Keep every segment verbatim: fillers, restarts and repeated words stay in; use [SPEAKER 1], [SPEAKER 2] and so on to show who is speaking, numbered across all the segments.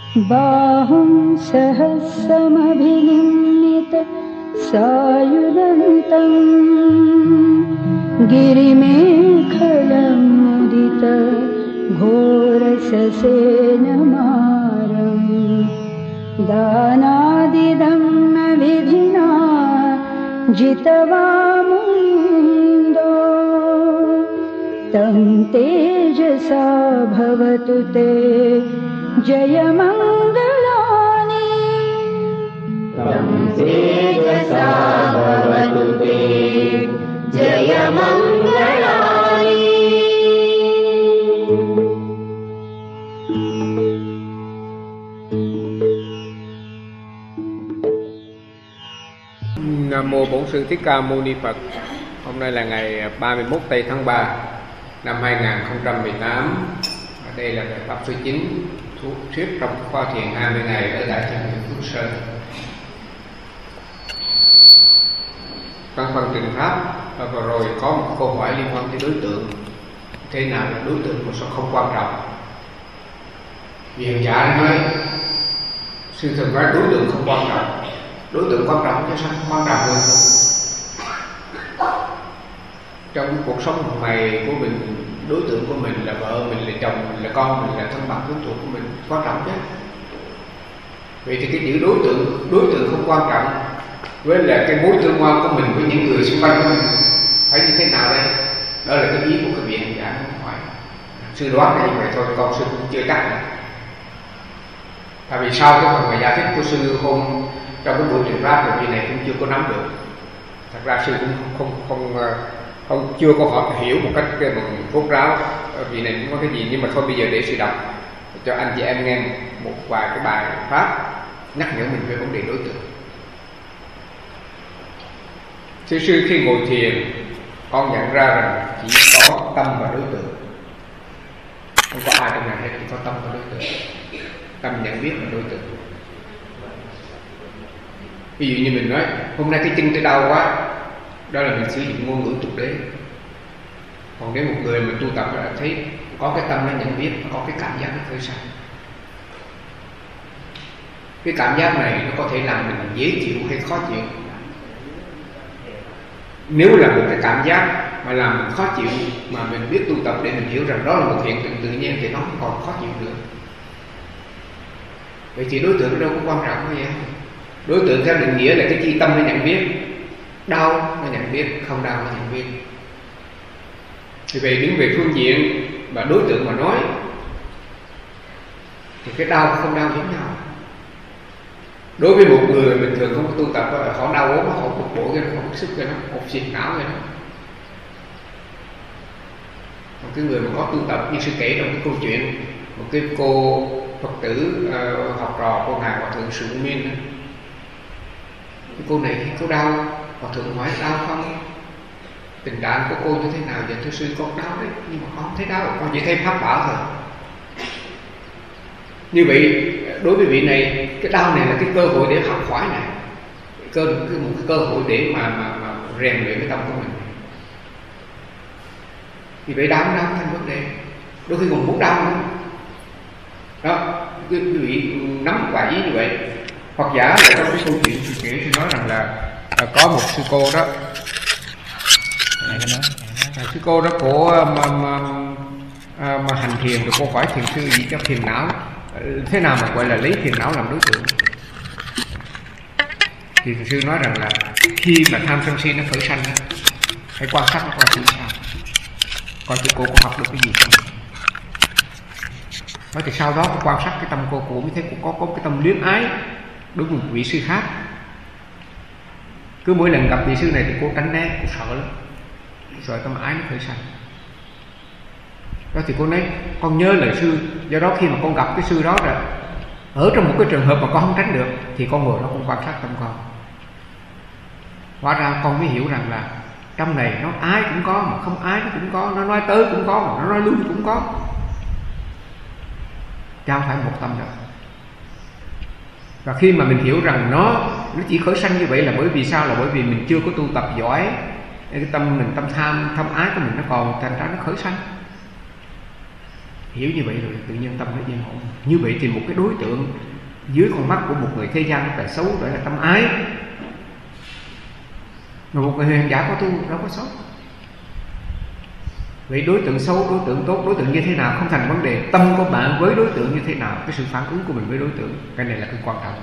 [SPEAKER 1] बाहुं सहस्रमभिनिम्नित सायुधन्तं गिरिमेखलमुदित घोरससेनमारं दानादिदं विधिना जितवामुन्दो तं तेजसा भवतु ते जयमङ्गलानि
[SPEAKER 2] तं तेजसा भवतु ते जयमङ्गलानि.
[SPEAKER 3] Nam mô Bổn Sư Thích Ca Mâu Ni Phật. Hôm nay là ngày ba mươi mốt tây tháng ba năm hai nghìn không trăm mười tám. Đây là bài pháp số chín thuốc thuyết trong khoa thiền hai mươi ngày ở Đại Chân Viện Phước Sơn. Trong phần trình pháp vừa rồi có một câu hỏi liên quan tới đối tượng. Thế nào là đối tượng mà sao không quan trọng? Viện giả nói sự thật ra đối tượng không quan trọng. Đối tượng quan trọng chứ sao không quan trọng được? Trong cuộc sống hàng ngày của mình, đối tượng của mình là vợ mình, là chồng mình, là con mình, là thân bằng đối tượng của mình quan trọng chứ. Vậy thì cái chữ đối tượng, đối tượng không quan trọng với là cái mối tương quan của mình với những người xung quanh của mình phải như thế nào đây? Đó là cái ý của cái viện giả hỏi. Sư đoán là như vậy thôi, con sư cũng chưa chắc. Tại vì sau cái phần mà giải thích của sư hôm trong cái buổi truyền pháp rồi, vị này cũng chưa có nắm được. Thật ra sư cũng không không không, không chưa có hỏi hiểu một cách bằng rốt ráo vị này cũng có cái gì, nhưng mà thôi bây giờ để sư đọc cho anh chị em nghe một vài cái bài pháp nhắc nhở mình về vấn đề đối tượng. Sư sư khi ngồi thiền, con nhận ra rằng chỉ có tâm và đối tượng, không có ai trong này hết, chỉ có tâm và đối tượng. Tâm nhận biết là đối tượng. Ví dụ như mình nói hôm nay cái chân tôi đau quá, đó là mình sử dụng ngôn ngữ tục đế. Còn nếu một người mà tu tập là thấy có cái tâm nó nhận biết, có cái cảm giác nó khởi sanh. Cái cảm giác này nó có thể làm mình dễ chịu hay khó chịu. Nếu là một cái cảm giác mà làm mình khó chịu mà mình biết tu tập để mình hiểu rằng đó là một hiện tượng tự nhiên thì nó không còn khó chịu nữa. Vậy thì đối tượng đâu có quan trọng như vậy. Đối tượng theo định nghĩa là cái chi tâm nó nhận biết. Đau nó nhận biết, không đau nó nhận biết. Thì về đứng về phương diện mà đối tượng mà nói thì cái đau không đau giống nhau. Đối với một người bình thường không có tu tập, họ đau ốm, họ bực bội cái nó, họ bức xúc cái nó, hột xịt não cái nó. Một cái người mà có tu tập như sư kể trong cái câu chuyện một cái cô Phật tử uh, học trò của ngài Hòa thượng Sự Nguyên. Cái cô này khi cô đau, Hòa thượng hỏi đau không? Tình trạng của cô như thế nào? Dạ thưa sư con đau đấy, nhưng mà con không thấy đau, con chỉ thấy pháp bảo thôi. Như vậy đối với vị này, cái đau này là cái cơ hội để học hỏi này, cơ cái một cái cơ hội để mà mà, mà rèn luyện cái tâm của mình. Vì vậy đau đau thành vấn đề, đôi khi còn muốn đau nữa. Đó, quý vị nắm một vài ý như vậy. Hoặc giả là trong cái câu chuyện sư kể thì nói rằng là, là có một sư cô đó, à, sư cô đó của mà, mà, à, mà hành thiền rồi cô hỏi thiền sư gì cho thiền não, thế nào mà gọi là lấy thiền não làm đối tượng? Thì thiền sư nói rằng là khi mà tham sân si nó khởi sanh, hãy quan sát nó coi thử sao, coi thử cô có học được cái gì không. Nói thì sau đó cô quan sát cái tâm cô, cô mới thấy cô có, có cái tâm luyến ái đối với một vị sư khác. Cứ mỗi lần gặp vị sư này thì cô tránh né, cô sợ lắm, sợ tâm ái nó khởi sanh. Đó thì cô nói con nhớ lời sư, do đó khi mà con gặp cái sư đó rồi, ở trong một cái trường hợp mà con không tránh được thì con ngồi đó con quan sát tâm con. Hóa ra con mới hiểu rằng là trong này nó ái cũng có mà không ái nó cũng có, nó nói tới cũng có mà nó nói lui cũng có, chứ không phải một tâm đâu. Và khi mà mình hiểu rằng nó nó chỉ khởi sanh như vậy là bởi vì sao? Là bởi vì mình chưa có tu tập giỏi, cái tâm mình tâm tham, tham ái của mình nó còn thành ra nó khởi sanh. Hiểu như vậy rồi tự nhiên tâm nó yên ổn. Như vậy thì một cái đối tượng dưới con mắt của một người thế gian là xấu, gọi là tâm ái. Mà một người hiền giả có tu đâu có xấu. Vậy đối tượng xấu, đối tượng tốt, đối tượng như thế nào không thành vấn đề. Tâm của bạn với đối tượng như thế nào, cái sự phản ứng của mình với đối tượng, cái này là cái quan trọng.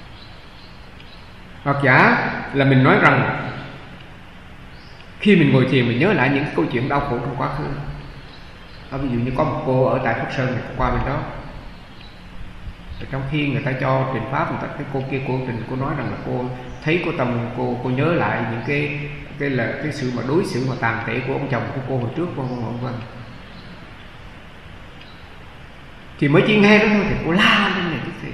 [SPEAKER 3] Hoặc giả là mình nói rằng khi mình ngồi thiền mình nhớ lại những cái câu chuyện đau khổ trong quá khứ. Đó, ví dụ như có một cô ở tại Phúc Sơn này qua bên đó, trong khi người ta cho trình pháp, người ta cái cô kia cô trình cô nói rằng là cô thấy cô tâm cô cô nhớ lại những cái cái là cái sự mà đối xử mà tàn tệ của ông chồng của cô hồi trước, vân vân vân. Thì mới chỉ nghe đó thôi thì cô la lên này tức thì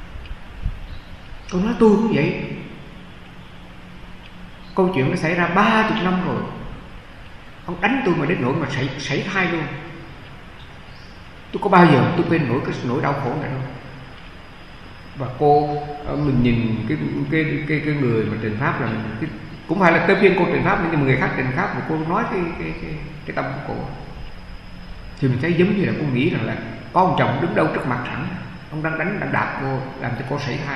[SPEAKER 3] cô nói tôi cũng vậy. Câu chuyện nó xảy ra ba chục năm rồi, ông đánh tôi mà đến nỗi mà sảy sảy thai luôn. Tôi có bao giờ tôi quên nổi cái nỗi đau khổ này đâu. Và cô mình nhìn cái cái cái cái người mà trình pháp là mình, cái, cũng phải là tới phiên cô trình pháp nhưng mà người khác trình pháp và cô nói cái cái cái cái tâm của cô, thì mình thấy giống như là cô nghĩ rằng là có ông chồng đứng đâu trước mặt sẵn, ông đang đánh đang đạp cô làm cho cô sảy thai.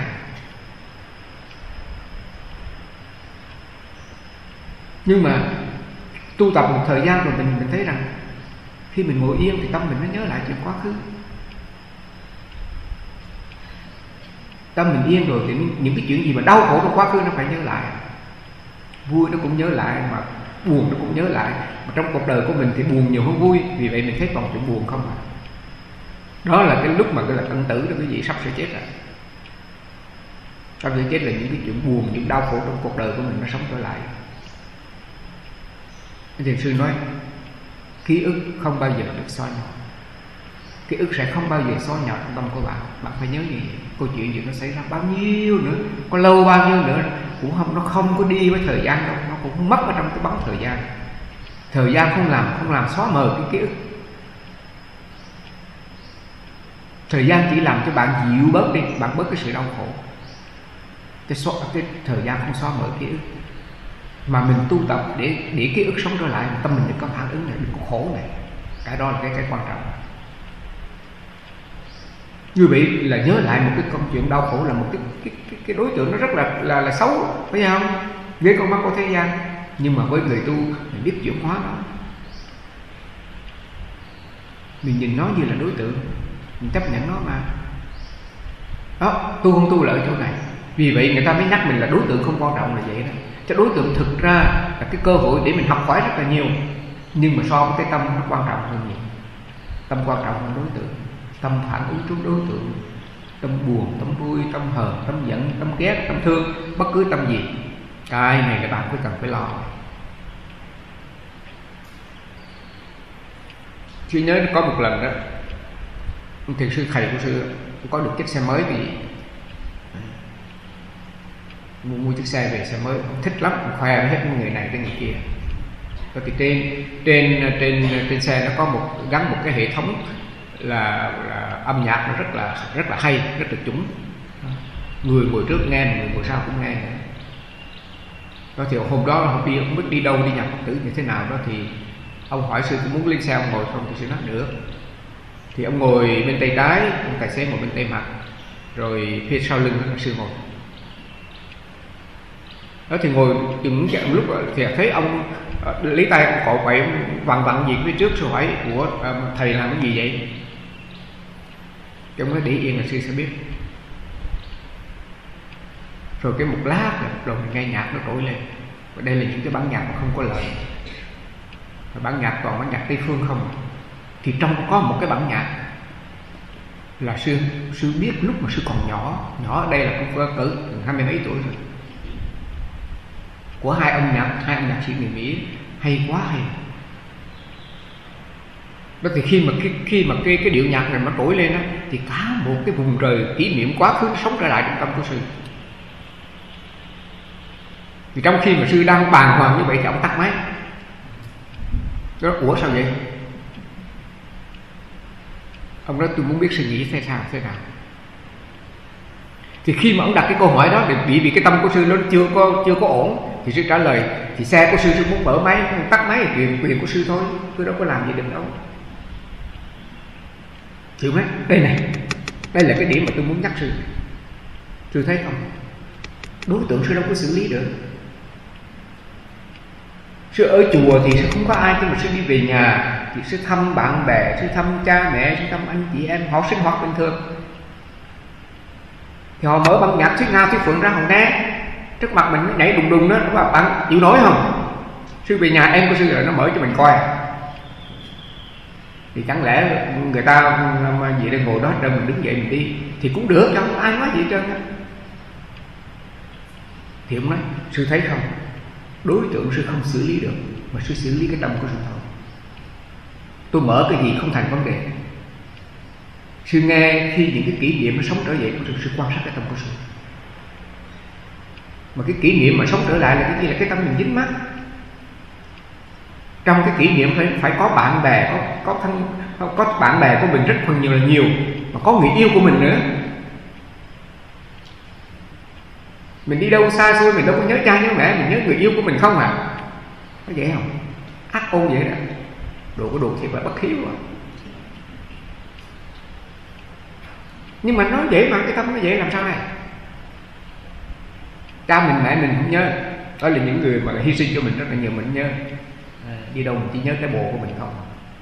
[SPEAKER 3] Nhưng mà tu tập một thời gian rồi mình mình thấy rằng khi mình ngồi yên thì tâm mình nó nhớ lại chuyện quá khứ. Tâm mình yên rồi thì những cái chuyện gì mà đau khổ trong quá khứ nó phải nhớ lại. Vui nó cũng nhớ lại, mà buồn nó cũng nhớ lại. Mà trong cuộc đời của mình thì buồn nhiều hơn vui, vì vậy mình thấy toàn chuyện buồn không à. Đó là cái lúc mà gọi là cận tử đó quý vị, sắp sửa chết rồi. Sắp sửa chết là những cái chuyện buồn, những đau khổ trong cuộc đời của mình nó sống trở lại. Thiền sư nói ký ức không bao giờ được xóa nhỏ. Ký ức sẽ không bao giờ xóa nhỏ trong tâm của bạn. Bạn phải nhớ gì? Câu chuyện gì nó xảy ra bao nhiêu nữa, có lâu bao nhiêu nữa cũng không, nó không có đi với thời gian đâu, nó cũng mất ở trong cái bóng thời gian. Thời gian không làm không làm xóa mờ cái ký ức. Thời gian chỉ làm cho bạn dịu bớt đi, bạn bớt cái sự đau khổ. Cái, xóa, cái thời gian không xóa mờ ký ức. Mà mình tu tập để để ký ức sống trở lại, tâm mình đừng có phản ứng này, đừng có khổ này. Cái đó là cái cái quan trọng. Như vậy là nhớ lại một cái câu chuyện đau khổ là một cái cái cái, cái đối tượng nó rất là là là xấu, phải không? Với con mắt của thế gian, nhưng mà với người tu mình biết chuyển hóa nó. Mình nhìn nó như là đối tượng, mình chấp nhận nó mà. Đó, tu không tu là ở chỗ này. Vì vậy người ta mới nhắc mình là đối tượng không quan trọng là vậy đó. Cho đối tượng thực ra là cái cơ hội để mình học hỏi rất là nhiều, nhưng mà so với cái tâm nó quan trọng hơn nhiều. Tâm quan trọng hơn đối tượng. Tâm phản ứng trước đối tượng. Tâm buồn, tâm vui, tâm hờn, tâm giận, tâm ghét, tâm thương, bất cứ tâm gì, cái này là bạn phải cần phải lo. Sư nhớ có một lần đó, thiền sư thầy của sư có được chiếc xe mới thì mua, mua chiếc xe về xe mới, ông thích lắm, ông khoe với hết người này tới người kia. Rồi thì trên trên trên trên xe nó có một gắn một cái hệ thống là, là âm nhạc nó rất là rất là hay, rất là chuẩn. Người ngồi trước nghe, người ngồi sau cũng nghe. Đó thì hôm đó hôm đi không biết đi đâu, đi nhập Phật tử như thế nào đó, thì ông hỏi sư cũng muốn lên xe, ông ngồi không? Thì sư nói được. Thì ông ngồi bên tay trái, ông tài xế ngồi bên tay mặt, rồi phía sau lưng là sư ngồi. Đó thì ngồi chừng cái lúc thì thấy ông lấy tay ông cọ quậy, vặn vặn gì phía trước. Sư hỏi của thầy làm cái gì vậy? Cái ông nói để yên là sư sẽ biết. Rồi cái một lát rồi mình nghe nhạc nó trỗi lên. Và đây là những cái bản nhạc mà không có lời, và bản nhạc toàn bản nhạc Tây Phương không. Thì trong có một cái bản nhạc là sư sư biết lúc mà sư còn nhỏ, nhỏ ở đây là cũng có cỡ hai mươi mấy tuổi rồi, của hai ông nhạc hai ông nhạc sĩ người Mỹ, hay quá hay. Đó thì khi mà cái khi mà cái cái điệu nhạc này nó trỗi lên á, thì cả một cái vùng trời kỷ niệm quá khứ sống trở lại trong tâm của sư. Thì trong khi mà sư đang bàng hoàng như vậy thì ông tắt máy. Đó, ủa sao vậy? Ông nói tôi muốn biết suy nghĩ thế sao thế nào. Thì khi mà ông đặt cái câu hỏi đó thì bị vì cái tâm của sư nó chưa có chưa có ổn, thì sư trả lời thì xe của sư sư muốn mở máy, tắt máy thì quyền quyền của sư thôi, tôi đâu có làm gì được đâu. Sư nói đây này, đây là cái điểm mà tôi muốn nhắc sư. Sư thấy không, đối tượng sư đâu có xử lý được. Sư ở chùa thì sư không có ai, nhưng mà sư đi về nhà thì sư thăm bạn bè, sư thăm cha mẹ, sư thăm anh chị em, họ sinh hoạt bình thường. Thì họ mở băng nhạc Thuyết Ngao Thuyết Phượng ra họ nghe, trước mặt mình nó nhảy đùng đùng đó, các bạn chịu nổi không? Sư về nhà em của sư rồi nó mở cho mình coi. Thì chẳng lẽ người ta mà gì đang ngồi đó rồi mình đứng dậy mình đi thì cũng được, không ai nói gì hết trơn á. Thì ông nói sư thấy không, đối tượng sư không xử lý được, mà sư xử lý cái tâm của sư thôi. Tôi mở cái gì không thành vấn đề. Sư nghe khi những cái kỷ niệm nó sống trở về của sư, sư quan sát cái tâm của sư. Mà cái kỷ niệm mà sống trở lại là cái gì? Là cái tâm mình dính mắc. Trong cái kỷ niệm phải phải có bạn bè, có có thân, có bạn bè của mình rất phần nhiều là nhiều, mà có người yêu của mình nữa. Mình đi đâu xa xôi mình đâu có nhớ cha nhớ mẹ, mình nhớ người yêu của mình không à? Có vậy không? Ác ôn vậy đó. Đồ có đồ thiệt là bất hiếu à. Nhưng mà nói vậy mà cái tâm nó vậy làm sao này? Cha mình mẹ mình không nhớ, đó là những người mà hy sinh cho mình rất là nhiều, mình nhớ. À, đi đâu mình chỉ nhớ cái bộ của mình không.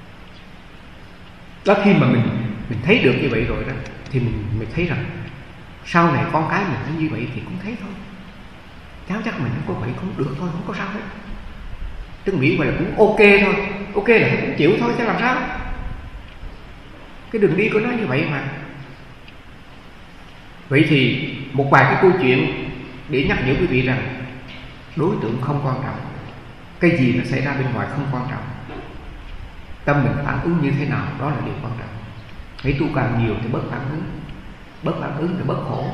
[SPEAKER 3] Đó, khi mà mình mình thấy được như vậy rồi đó, thì mình mình thấy rằng sau này con cái mình nó như vậy thì cũng thấy thôi. Cháu chắc mình không có vậy cũng được thôi, không có sao hết. Tức nghĩ vậy là cũng ok thôi, ok là cũng chịu thôi chứ làm sao. Cái đường đi của nó như vậy mà. Vậy thì một vài cái câu chuyện để nhắc nhở quý vị rằng đối tượng không quan trọng, cái gì nó xảy ra bên ngoài không quan trọng, tâm mình phản ứng như thế nào đó là điều quan trọng. Hãy tu càng nhiều thì bớt phản ứng, bớt phản ứng thì bớt khổ.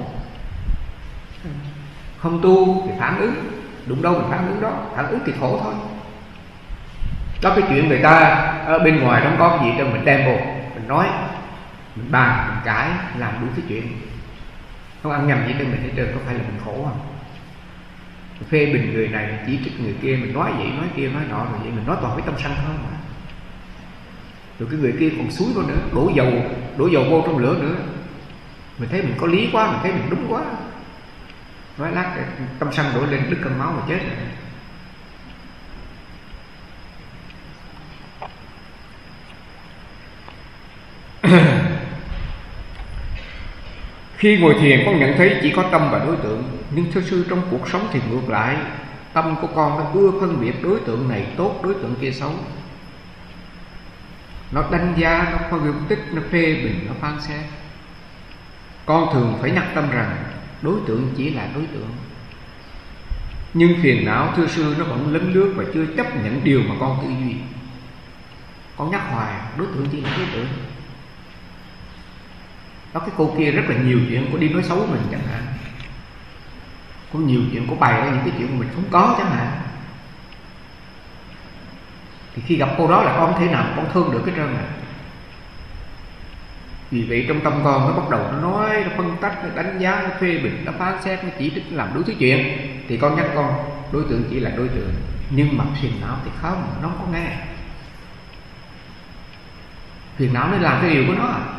[SPEAKER 3] Không tu thì phản ứng, đụng đâu mình phản ứng đó, phản ứng thì khổ thôi. Đó, cái chuyện người ta ở bên ngoài không có gì cho mình đem vô, mình nói, mình bàn, mình cãi, làm đủ cái chuyện, không ăn nhầm gì cho mình hết trơn. Có phải là mình khổ không? Mình phê bình người này, mình chỉ trích người kia, mình nói vậy nói kia nói nọ, rồi vậy mình nói toàn với tâm sân thôi mà. Rồi cái người kia còn xúi vào nữa, đổ dầu đổ dầu vô trong lửa nữa. Mình thấy mình có lý quá, mình thấy mình đúng quá, nói lát tâm sân đổ lên, đứt cơn máu mà chết rồi. Khi ngồi thiền con nhận thấy chỉ có tâm và đối tượng, nhưng thưa sư trong cuộc sống thì ngược lại, tâm của con nó ưa phân biệt đối tượng này tốt, đối tượng kia xấu. Nó đánh giá, nó phân tích, nó phê bình, nó phán xét. Con thường phải nhắc tâm rằng đối tượng chỉ là đối tượng. Nhưng phiền não thưa sư nó vẫn lấn lướt và chưa chấp nhận điều mà con tư duy. Con nhắc hoài đối tượng chỉ là đối tượng. Đó, cái cô kia rất là nhiều chuyện, cô đi nói xấu mình chẳng hạn, có nhiều chuyện cô bày ra những cái chuyện mình không có chẳng hạn. Thì khi gặp cô đó là con không thể nào con thương được cái trơn này. Vì vậy trong tâm con nó bắt đầu nó nói, nó phân tích, nó đánh giá, nó phê bình, nó phán xét, nó chỉ trích, nó làm đủ thứ chuyện. Thì con nhắc con đối tượng chỉ là đối tượng. Nhưng mà phiền não thì không, nó không có nghe. Phiền não nó làm cái điều của nó à.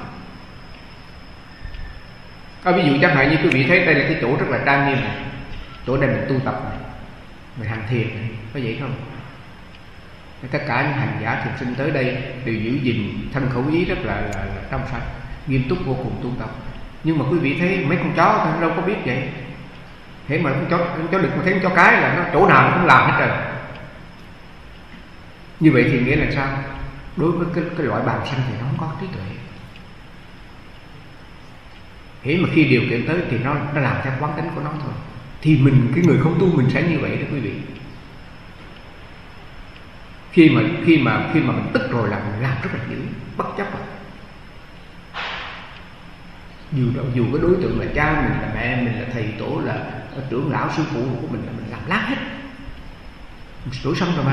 [SPEAKER 3] À, ví dụ chẳng hạn như quý vị thấy đây là cái chỗ rất là trang nghiêm này, chỗ đây mình tu tập này, mình hành thiền này, có vậy không? Tất cả những hành giả thiền sinh tới đây đều giữ gìn thân khẩu ý rất là, là, là trong sạch, nghiêm túc vô cùng tu tập. Nhưng mà quý vị thấy mấy con chó thì nó đâu có biết vậy. Thế mà con chó, con chó đực mà thấy con chó cái là nó chỗ nào nó cũng làm hết rồi. Như vậy thì nghĩa là sao? Đối với cái, cái loại bàm xanh thì nó không có trí tuệ. Thế mà khi điều kiện tới thì nó, nó làm theo quán tính của nó thôi. Thì mình, cái người không tu mình sẽ như vậy đó quý vị. Khi mà khi mà khi mà mình tức rồi là mình làm rất là dữ, bất chấp rồi. Dù dù cái đối tượng là cha mình, là mẹ mình, là thầy tổ, là trưởng lão sư phụ của mình, là mình làm lát hết. Mình đổi xong rồi mà.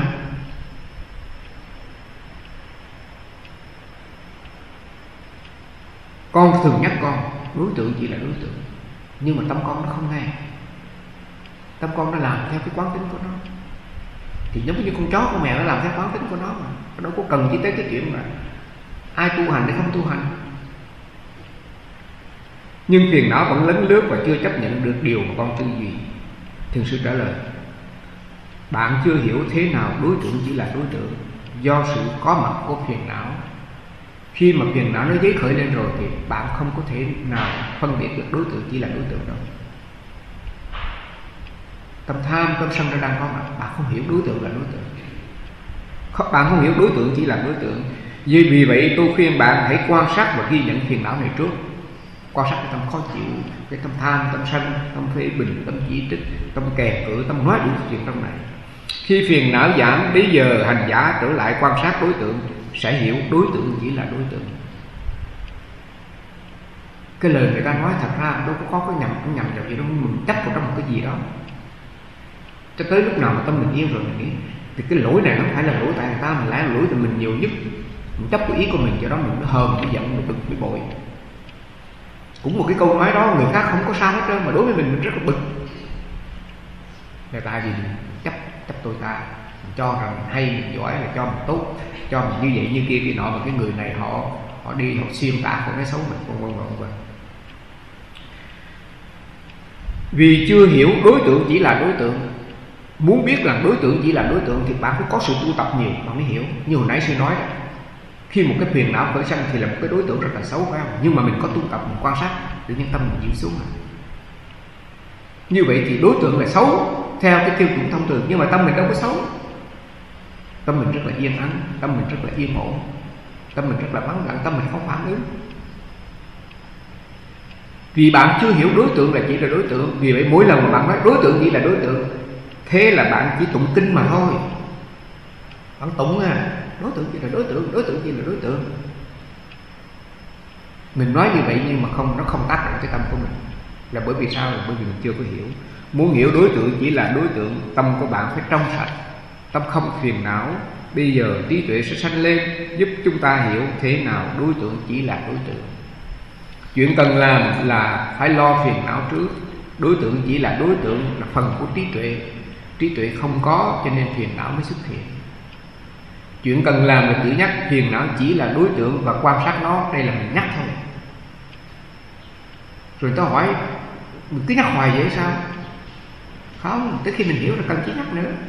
[SPEAKER 3] Con thường nhắc con đối tượng chỉ là đối tượng, nhưng mà tâm con nó không nghe. Tâm con nó làm theo cái quán tính của nó. Thì giống như con chó con mèo nó làm theo quán tính của nó mà. Nó đâu có cần chỉ tới cái chuyện mà ai tu hành hay không tu hành. nhưng phiền não vẫn lấn lướt và chưa chấp nhận được điều mà con tư duy. Thiền sư trả lời: bạn chưa hiểu thế nào đối tượng chỉ là đối tượng do sự có mặt của phiền não. Khi mà phiền não nó dấy khởi lên rồi thì bạn không có thể nào phân biệt được đối tượng chỉ là đối tượng đâu. Tâm tham, tâm sân nó đang có mặt, bạn không hiểu đối tượng là đối tượng. Bạn không hiểu đối tượng chỉ là đối tượng. Vì vậy tôi khuyên bạn hãy quan sát và ghi nhận phiền não này trước. Quan sát cái tâm khó chịu, cái tâm tham, tâm sân, tâm phê bình, tâm chỉ trích, tâm kèm cự, tâm nói đủ chuyện trong này. Khi phiền não giảm, bây giờ hành giả trở lại quan sát đối tượng, sẽ hiểu đối tượng chỉ là đối tượng. Cái lời người ta nói thật ra đâu có cái nhầm, không nhầm vào gì đâu, mình chấp vào trong một cái gì đó. Cho tới lúc nào mà tâm mình yên rồi mình nghĩ thì cái lỗi này nó không phải là lỗi tại người ta, mà là lỗi tại mình nhiều nhất. Mình chấp cái ý của mình, cho đó mình hờn, mình giận, mình bực, mình bội. Cũng một cái câu nói đó người khác không có sao hết trơn, mà đối với mình mình rất là bực. Là tại vì mình chấp chấp tôi ta, mình cho rằng mình hay, mình giỏi, là cho mình tốt, cho mình như vậy như kia kia nọ, mà cái người này họ họ đi họ xuyên tạc, họ nói xấu mình, vân vân vân vân. Vì chưa hiểu đối tượng chỉ là đối tượng. Muốn biết là đối tượng chỉ là đối tượng thì bạn phải có sự tu tập nhiều bạn mới hiểu. Như hồi nãy sư nói đó, khi một cái phiền não khởi sanh thì là một cái đối tượng rất là xấu phải không? Nhưng mà mình có tu tập, mình quan sát, tự nhiên tâm mình dịu xuống rồi. Như vậy thì đối tượng là xấu theo cái tiêu chuẩn thông thường, nhưng mà tâm mình đâu có xấu. Tâm mình rất là yên ắng, tâm mình rất là yên ổn, tâm mình rất là vắng lặng, tâm mình không phản ứng. Vì bạn chưa hiểu đối tượng là chỉ là đối tượng. Vì vậy mỗi lần mà bạn nói đối tượng chỉ là đối tượng, thế là bạn chỉ tụng kinh mà thôi. Bạn tụng à, đối tượng chỉ là đối tượng, đối tượng chỉ là đối tượng. Mình nói như vậy nhưng mà không, nó không tác động tới tâm của mình. Là bởi vì sao? Là bởi vì mình chưa có hiểu. Muốn hiểu đối tượng chỉ là đối tượng, tâm của bạn phải trong sạch, tâm không phiền não. Bây giờ trí tuệ sẽ sanh lên, giúp chúng ta hiểu thế nào đối tượng chỉ là đối tượng. Chuyện cần làm là phải lo phiền não trước. Đối tượng chỉ là đối tượng, là phần của trí tuệ. Trí tuệ không có cho nên phiền não mới xuất hiện. Chuyện cần làm là tự nhắc phiền não chỉ là đối tượng và quan sát nó. Đây là mình nhắc thôi. Rồi tôi hỏi mình cứ nhắc hoài vậy sao? Không, tới khi mình hiểu là cần chỉ nhắc nữa.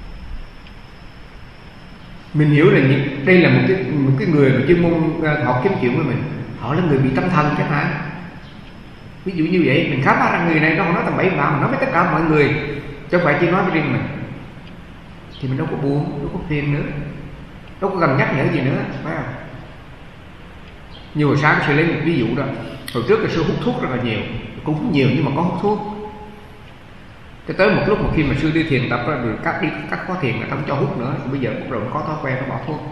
[SPEAKER 3] Mình hiểu là đây là một cái, một cái người mà chuyên môn họ kiếm chuyện với mình. Họ là người bị tâm thần chẳng hạn. Ví dụ như vậy, mình khám phá ra người này nó không nói tầm bậy bạ, mà nói với tất cả mọi người, chứ không phải chỉ nói với riêng mình. Thì mình đâu có buồn, đâu có phiền nữa, đâu có cần nhắc nhở gì nữa, phải không? Như hồi sáng sư lấy một ví dụ đó. Hồi trước là sư hút thuốc rất là nhiều, cũng hút nhiều nhưng mà có hút thuốc. Cho tới một lúc mà khi mà sư đi thiền tập rồi các đi các khóa thiền là không cho hút nữa, bây giờ bắt đầu có thói quen nó bỏ thuốc.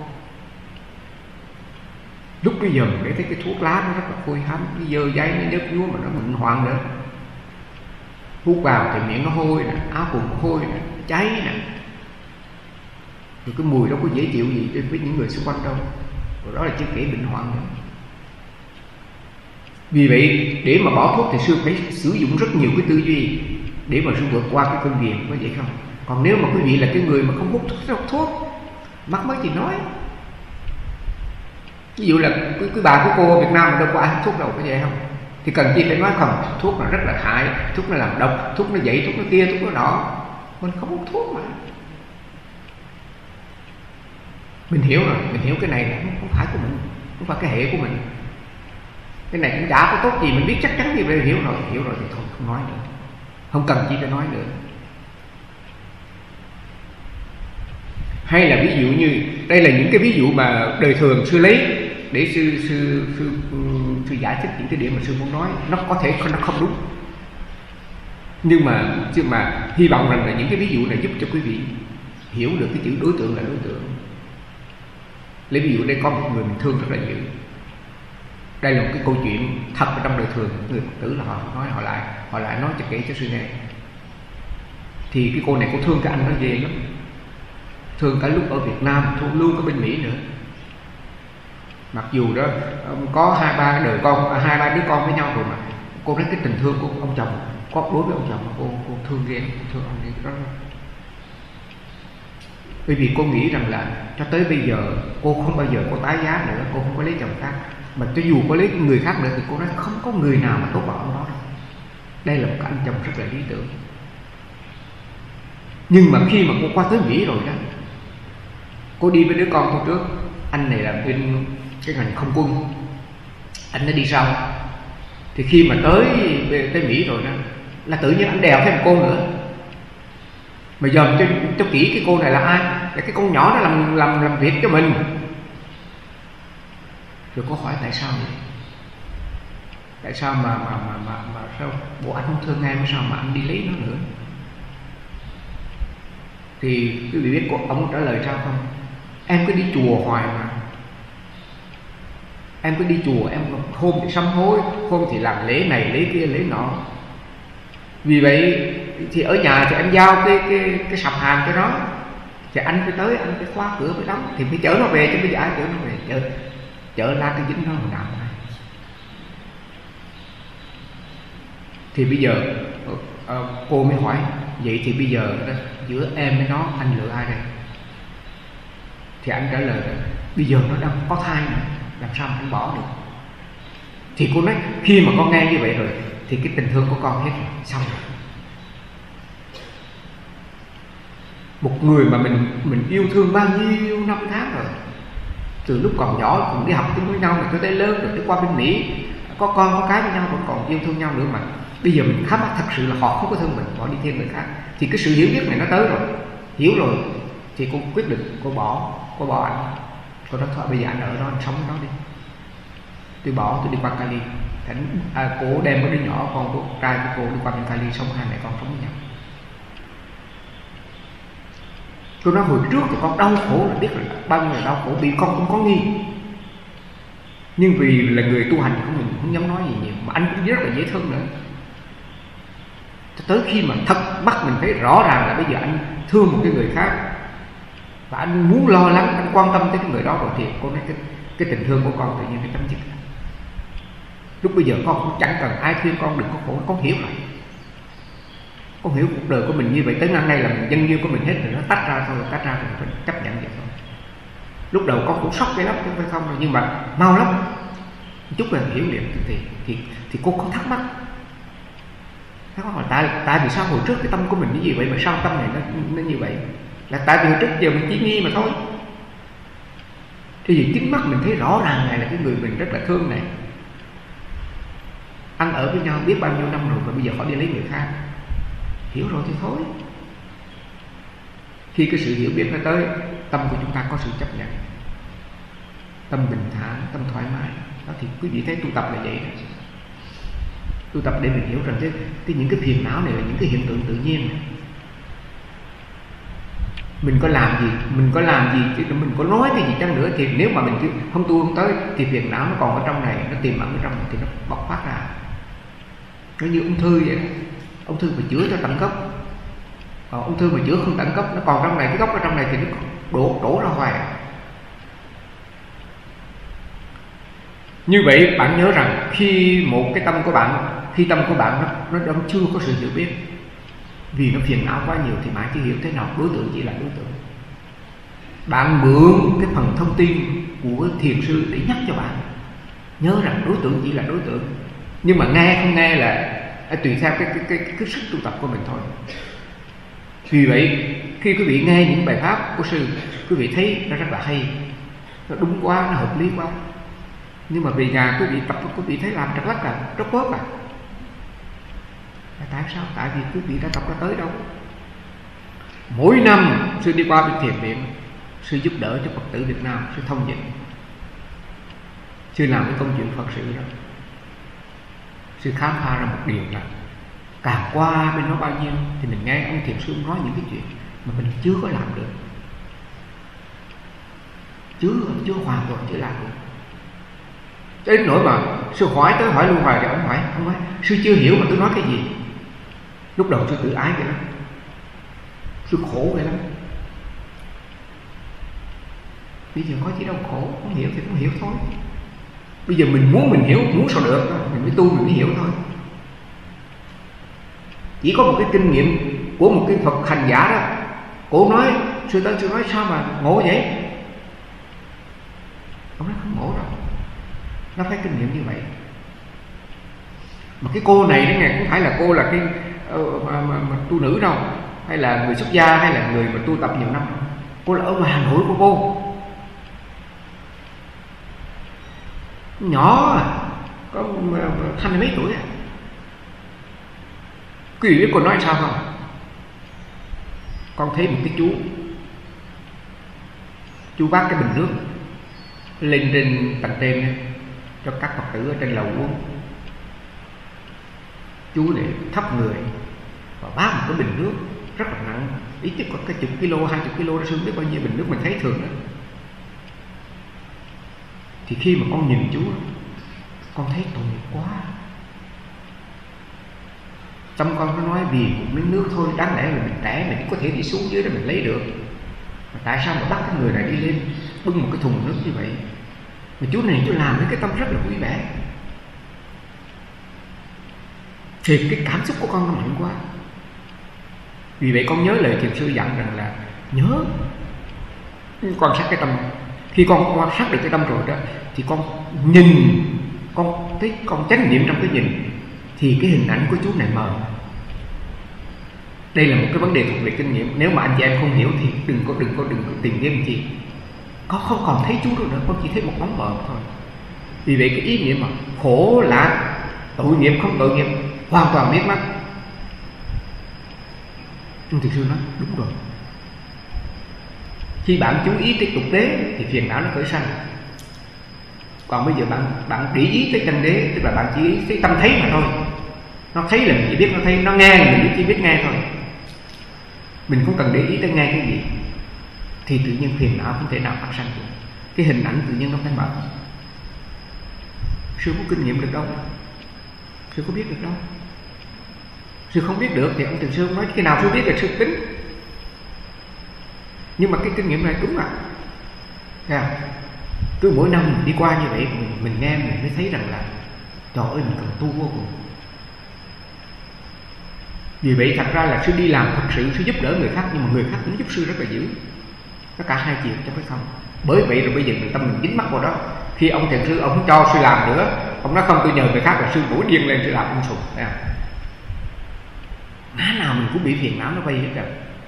[SPEAKER 3] Lúc bây giờ mình thấy cái thuốc lá nó rất là hôi hám, cái dơ giấy nó nhớt nhúa mà nó mịn hoang nữa. Hút vào thì miệng nó hôi nè, áo quần hôi nè, cháy nè. Rồi cái mùi đó có dễ chịu gì với những người xung quanh đâu. Rồi đó là chưa kể bệnh hoạn nữa. Vì vậy để mà bỏ thuốc thì sư phải sử dụng rất nhiều cái tư duy để mà sư vượt qua cái cơn nghiện, có vậy không? Còn nếu mà quý vị là cái người mà không hút thuốc, thuốc mắc mới thì nói. Ví dụ là cái, cái bà của cô ở Việt Nam mà đâu có ai hút thuốc đâu, có vậy không? Thì cần chi phải nói không? Thuốc là rất là hại, thuốc nó làm độc, thuốc nó vậy, thuốc nó kia, thuốc nó nọ. Mình không hút thuốc mà. Mình hiểu rồi, mình hiểu cái này là không phải của mình, không phải cái hệ của mình. Cái này cũng chả có tốt gì, mình biết chắc chắn như vậy, hiểu rồi, hiểu rồi thì thôi, không nói nữa. Không cần chi phải nói nữa. Hay là ví dụ như, đây là những cái ví dụ mà đời thường sư lấy để sư, sư, sư, sư giải thích những cái điểm mà sư muốn nói. Nó có thể nó không đúng, nhưng mà, chứ mà hy vọng rằng là những cái ví dụ này giúp cho quý vị hiểu được cái chữ đối tượng là đối tượng. Lấy ví dụ đây có một người mình thương rất là nhiều. Đây là một cái câu chuyện thật ở trong đời thường. Người Phật tử là họ nói họ lại Họ lại nói cho kể cho sư nghe. Thì cái cô này cô thương cái anh nó ghê lắm. Thương cả lúc ở Việt Nam, thương luôn cả bên Mỹ nữa. Mặc dù đó có hai ba đời con, hai ba đứa con với nhau rồi mà cô nói cái tình thương của ông chồng, có đối với ông chồng mà cô, cô thương ghê, thương ông ghê đó. Bởi vì cô nghĩ rằng là cho tới bây giờ cô không bao giờ có tái giá nữa, cô không có lấy chồng khác. Mà cho dù có lấy người khác nữa thì cô nói không có người nào mà tốt bằng ông đó đâu. Đây là một anh chồng rất là lý tưởng. Nhưng mà khi mà cô qua tới Mỹ rồi đó, cô đi với đứa con cô trước. Anh này là bên cái ngành không quân, anh nó đi sau. Thì khi mà tới tới Mỹ rồi đó, là tự nhiên anh đèo thêm một cô nữa. Mà dòm cho, cho kỹ cái cô này là ai. Là cái con nhỏ nó làm làm làm việc cho mình. Rồi cô hỏi tại sao vậy? Tại sao mà mà mà mà, mà sao bộ anh không thương em, sao mà anh đi lấy nó nữa? Thì quý vị biết cô ông trả lời sao không? Em cứ đi chùa hoài mà. Em cứ đi chùa, em hôm thì sám hối, hôm thì làm lễ này lễ kia lễ nọ. Vì vậy thì ở nhà thì em giao cái cái cái sạp hàng cho nó, thì anh phải tới, anh phải khóa cửa phải đóng, thì phải chở nó về, chứ bây giờ ai chở nó về? Chở chở la cái dính nó hồi nào này. Thì bây giờ cô mới hỏi vậy thì bây giờ giữa em với nó anh lựa ai đây? Thì anh trả lời là bây giờ nó đang có thai nữa, làm sao mà anh bỏ được? Thì cô nói khi mà con nghe như vậy rồi thì cái tình thương của con hết rồi, xong rồi. Một người mà mình mình yêu thương bao nhiêu năm tháng rồi, từ lúc còn nhỏ cùng đi học chung với nhau, rồi tới tới lớn, rồi tới qua bên Mỹ có con có cái với nhau vẫn còn yêu thương nhau nữa, mà bây giờ mình khám phá thật sự là họ không có thương mình, họ đi thêm người khác. Thì cái sự hiểu biết này nó tới rồi, hiểu rồi thì cô quyết định cô bỏ cô bỏ anh. Cô nói thôi bây giờ anh ở đó, anh sống với nó đi. Tôi bỏ, tôi đi qua Cali. Cảnh, à, cô đem cái đứa nhỏ con của trai của cô đi qua bên Cali, sống hai mẹ con sống với nhau. Tôi nói hồi trước thì con đau khổ là biết là bao nhiêu là đau khổ, vì con không có nghi. Nhưng vì là người tu hành của mình không dám nói gì nhiều, mà anh cũng rất là dễ thương nữa. Tới khi mà thật bắt mình thấy rõ ràng là bây giờ anh thương một cái người khác và anh muốn lo lắng, anh quan tâm tới cái người đó rồi, thì cô nói cái, cái tình thương của con tự nhiên nó chấm dứt. Lúc bây giờ con cũng chẳng cần ai khuyên con đừng có khổ, con hiểu rồi. Con hiểu cuộc đời của mình như vậy, tới năm nay là mình dân duyên của mình hết rồi, nó tách ra thôi, tách ra thì mình chấp nhận vậy thôi. Lúc đầu con cũng sốc cái lắm chứ phải không, nhưng mà mau lắm, chút là hiểu liền thì thì thì cô không thắc mắc. Thắc mắc là tại tại vì sao hồi trước cái tâm của mình như vậy mà sao tâm này nó nó như vậy? Là tại vì hồi trước giờ mình chỉ nghi mà thôi. Thì vì chính mắt mình thấy rõ ràng này là cái người mình rất là thương này, ăn ở với nhau biết bao nhiêu năm rồi, và bây giờ họ đi lấy người khác. Hiểu rồi thì thôi. Khi cái sự hiểu biết nó tới, tâm của chúng ta có sự chấp nhận, tâm bình thản, tâm thoải mái. Đó thì quý vị thấy tu tập là vậy đó. Tu tập để mình hiểu rằng cái, cái những cái phiền não này là những cái hiện tượng tự nhiên. Mình có làm gì, mình có làm gì, chứ mình có nói cái gì chăng nữa, thì nếu mà mình không tu không tới thì phiền não nó còn ở trong này, nó tiềm ẩn ở trong này, thì nó bộc phát ra. Nó như ung thư vậy đó. Ung thư mà chữa cho tận gốc, còn ung thư mà chữa không tận gốc, nó còn trong này, cái gốc ở trong này thì nó đổ đổ ra hoài. Như vậy bạn nhớ rằng khi một cái tâm của bạn, khi tâm của bạn nó, nó đang chưa có sự hiểu biết, vì nó phiền não quá nhiều, thì bạn chỉ hiểu thế nào đối tượng chỉ là đối tượng. Bạn mượn cái phần thông tin của thiền sư để nhắc cho bạn nhớ rằng đối tượng chỉ là đối tượng. Nhưng mà nghe không nghe là tùy theo cái, cái, cái, cái, cái sức tu tập của mình thôi. Vì vậy khi quý vị nghe những bài pháp của sư, quý vị thấy nó rất là hay, nó đúng quá, nó hợp lý quá. Nhưng mà về nhà quý vị tập, quý vị thấy làm trật lắc à, tróc bóp à. Tại sao? Tại vì quý vị đã tập ra tới đâu. Mỗi năm sư đi qua bên thiền viện, sư giúp đỡ cho Phật tử Việt Nam, sư thông dịch, sư làm cái công chuyện Phật sự đó. Sư khám phá ra một điều là càng qua bên nó bao nhiêu thì mình nghe ông thiền sư nói những cái chuyện mà mình chưa có làm được, chưa chưa hoàn toàn chưa làm được. Đến nỗi mà sư hỏi tới hỏi luôn hoài thì ông hỏi, ông nói sư chưa hiểu mà tôi nói cái gì. Lúc đầu sư tự ái vậy lắm, sư khổ vậy lắm. Bây giờ có gì đâu khổ, không hiểu thì không hiểu thôi. Bây giờ mình muốn mình hiểu, muốn sao được, mình mới tu, mình mới hiểu thôi. Chỉ có một cái kinh nghiệm của một cái Phật hành giả đó, cổ nói, sư tới sư nói sao mà ngộ vậy? Ông nói không ngộ đâu. Nó phải kinh nghiệm như vậy. Mà cái cô này đó nghe, không phải là cô là cái uh, mà, mà, mà tu nữ đâu, hay là người xuất gia, hay là người mà tu tập nhiều năm. Cô là ở Hà Nội của cô, nhỏ à, có hai mươi mấy tuổi à. Quý vị biết cô nói sao không? Con thấy một cái chú Chú vác cái bình nước lên trên tầng trên ấy, cho các Phật tử ở trên lầu uống. Chú để thấp người và vác một cái bình nước rất là nặng, ít nhất có cái chục kilo, hai chục kilo, nó không biết bao nhiêu bình nước mình thấy thường đó. Thì khi mà con nhìn chú, con thấy tội nghiệp quá. Trong con nó nói vì một miếng nước thôi, đáng lẽ là mình trẻ mình có thể đi xuống dưới để mình lấy được, mà tại sao mà bắt cái người này đi lên bưng một cái thùng nước như vậy? Mà chú này chú làm với cái tâm rất là vui vẻ. Thì cái cảm xúc của con nó mạnh quá. Vì vậy con nhớ lời thiền sư dặn rằng là nhớ quan sát cái tâm. Khi con quan sát được cái tâm rồi đó, thì con nhìn, con thấy con chánh niệm trong cái nhìn, thì cái hình ảnh của chú này mờ. Đây là một cái vấn đề thuộc về kinh nghiệm. Nếu mà anh chị em không hiểu thì đừng có đừng có đừng có tìm kiếm gì. Con không còn thấy chú đâu nữa, con chỉ thấy một bóng mờ thôi. Vì vậy cái ý nghĩa mà khổ lạc, tội nghiệp không tội nghiệp hoàn toàn biết mất. Nhưng thiền sư nói đúng rồi. Khi bạn chú ý tới tục đế thì phiền não nó khởi sanh. Còn bây giờ bạn bạn để ý tới chân đế, tức là bạn chỉ ý tới tâm thấy mà thôi. Nó thấy là mình chỉ biết nó thấy, nó nghe là mình chỉ biết nghe thôi. Mình không cần để ý tới nghe cái gì, thì tự nhiên phiền não không thể nào phát sanh được. Cái hình ảnh tự nhiên nó phải mở. Sư có kinh nghiệm được đâu, sư có biết được đâu. Sư không biết được thì ông thiền sư nói cái nào sư biết là sư tính. Nhưng mà cái kinh nghiệm này đúng à. à Cứ mỗi năm mình đi qua như vậy, mình, mình nghe mình mới thấy rằng là trời ơi mình cần tu vô cùng. Vì vậy thật ra là sư đi làm thật sự, sư giúp đỡ người khác, nhưng mà người khác cũng giúp sư rất là dữ. Nó cả hai chiều chứ phải không. Bởi vậy rồi bây giờ người tâm mình dính mắc vào đó. Khi ông thiền sư ông không cho sư làm nữa, ông nói không tôi nhờ người khác, là sư bổ điên lên sư làm ông sùng. Má nào mình cũng bị phiền não nó vây hết rồi.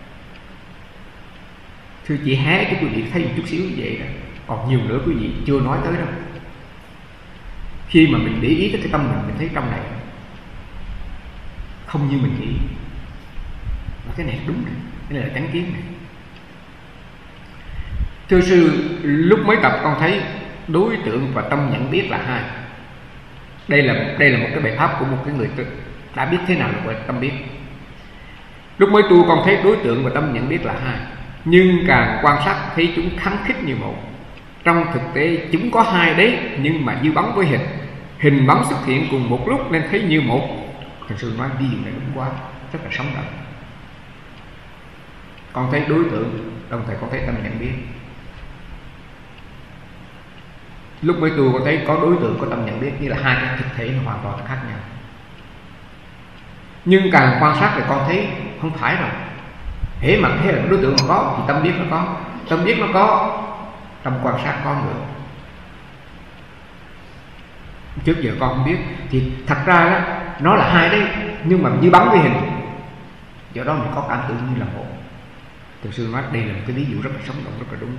[SPEAKER 3] Sư chỉ hé cho quý vị thấy một chút xíu như vậy đó. Còn nhiều nữa quý vị chưa nói tới đâu. Khi mà mình để ý tới cái tâm mình, mình thấy trong này không như mình nghĩ. Và cái này đúng rồi, cái này là chánh kiến này. Thưa sư, lúc mới tập con thấy đối tượng và tâm nhận biết là hai. Đây là đây là một cái bài pháp của một cái người đã biết thế nào là tâm biết. Lúc mới tu con thấy đối tượng và tâm nhận biết là hai, nhưng càng quan sát thấy chúng khăng khít như một. Trong thực tế chúng có hai đấy, nhưng mà như bóng với hình. Hình bóng xuất hiện cùng một lúc nên thấy như một. Thiền sư nói ví dụ này đúng quá, rất là sống động. Con thấy đối tượng, đồng thời con thấy tâm nhận biết. Lúc mới tu con thấy có đối tượng, có tâm nhận biết, như là hai cái thực thể nó hoàn toàn khác nhau. Nhưng càng quan sát thì con thấy không phải rồi. Hễ mà thế là đối tượng mà có thì tâm biết nó có, tâm biết nó có, tâm quan sát có nữa. Trước giờ con không biết thì thật ra đó, nó là hai đấy, nhưng mà như bóng với hình. Do đó mình có cảm tưởng như là một. Thiền sư nói đây là một cái ví dụ rất là sống động, rất là đúng.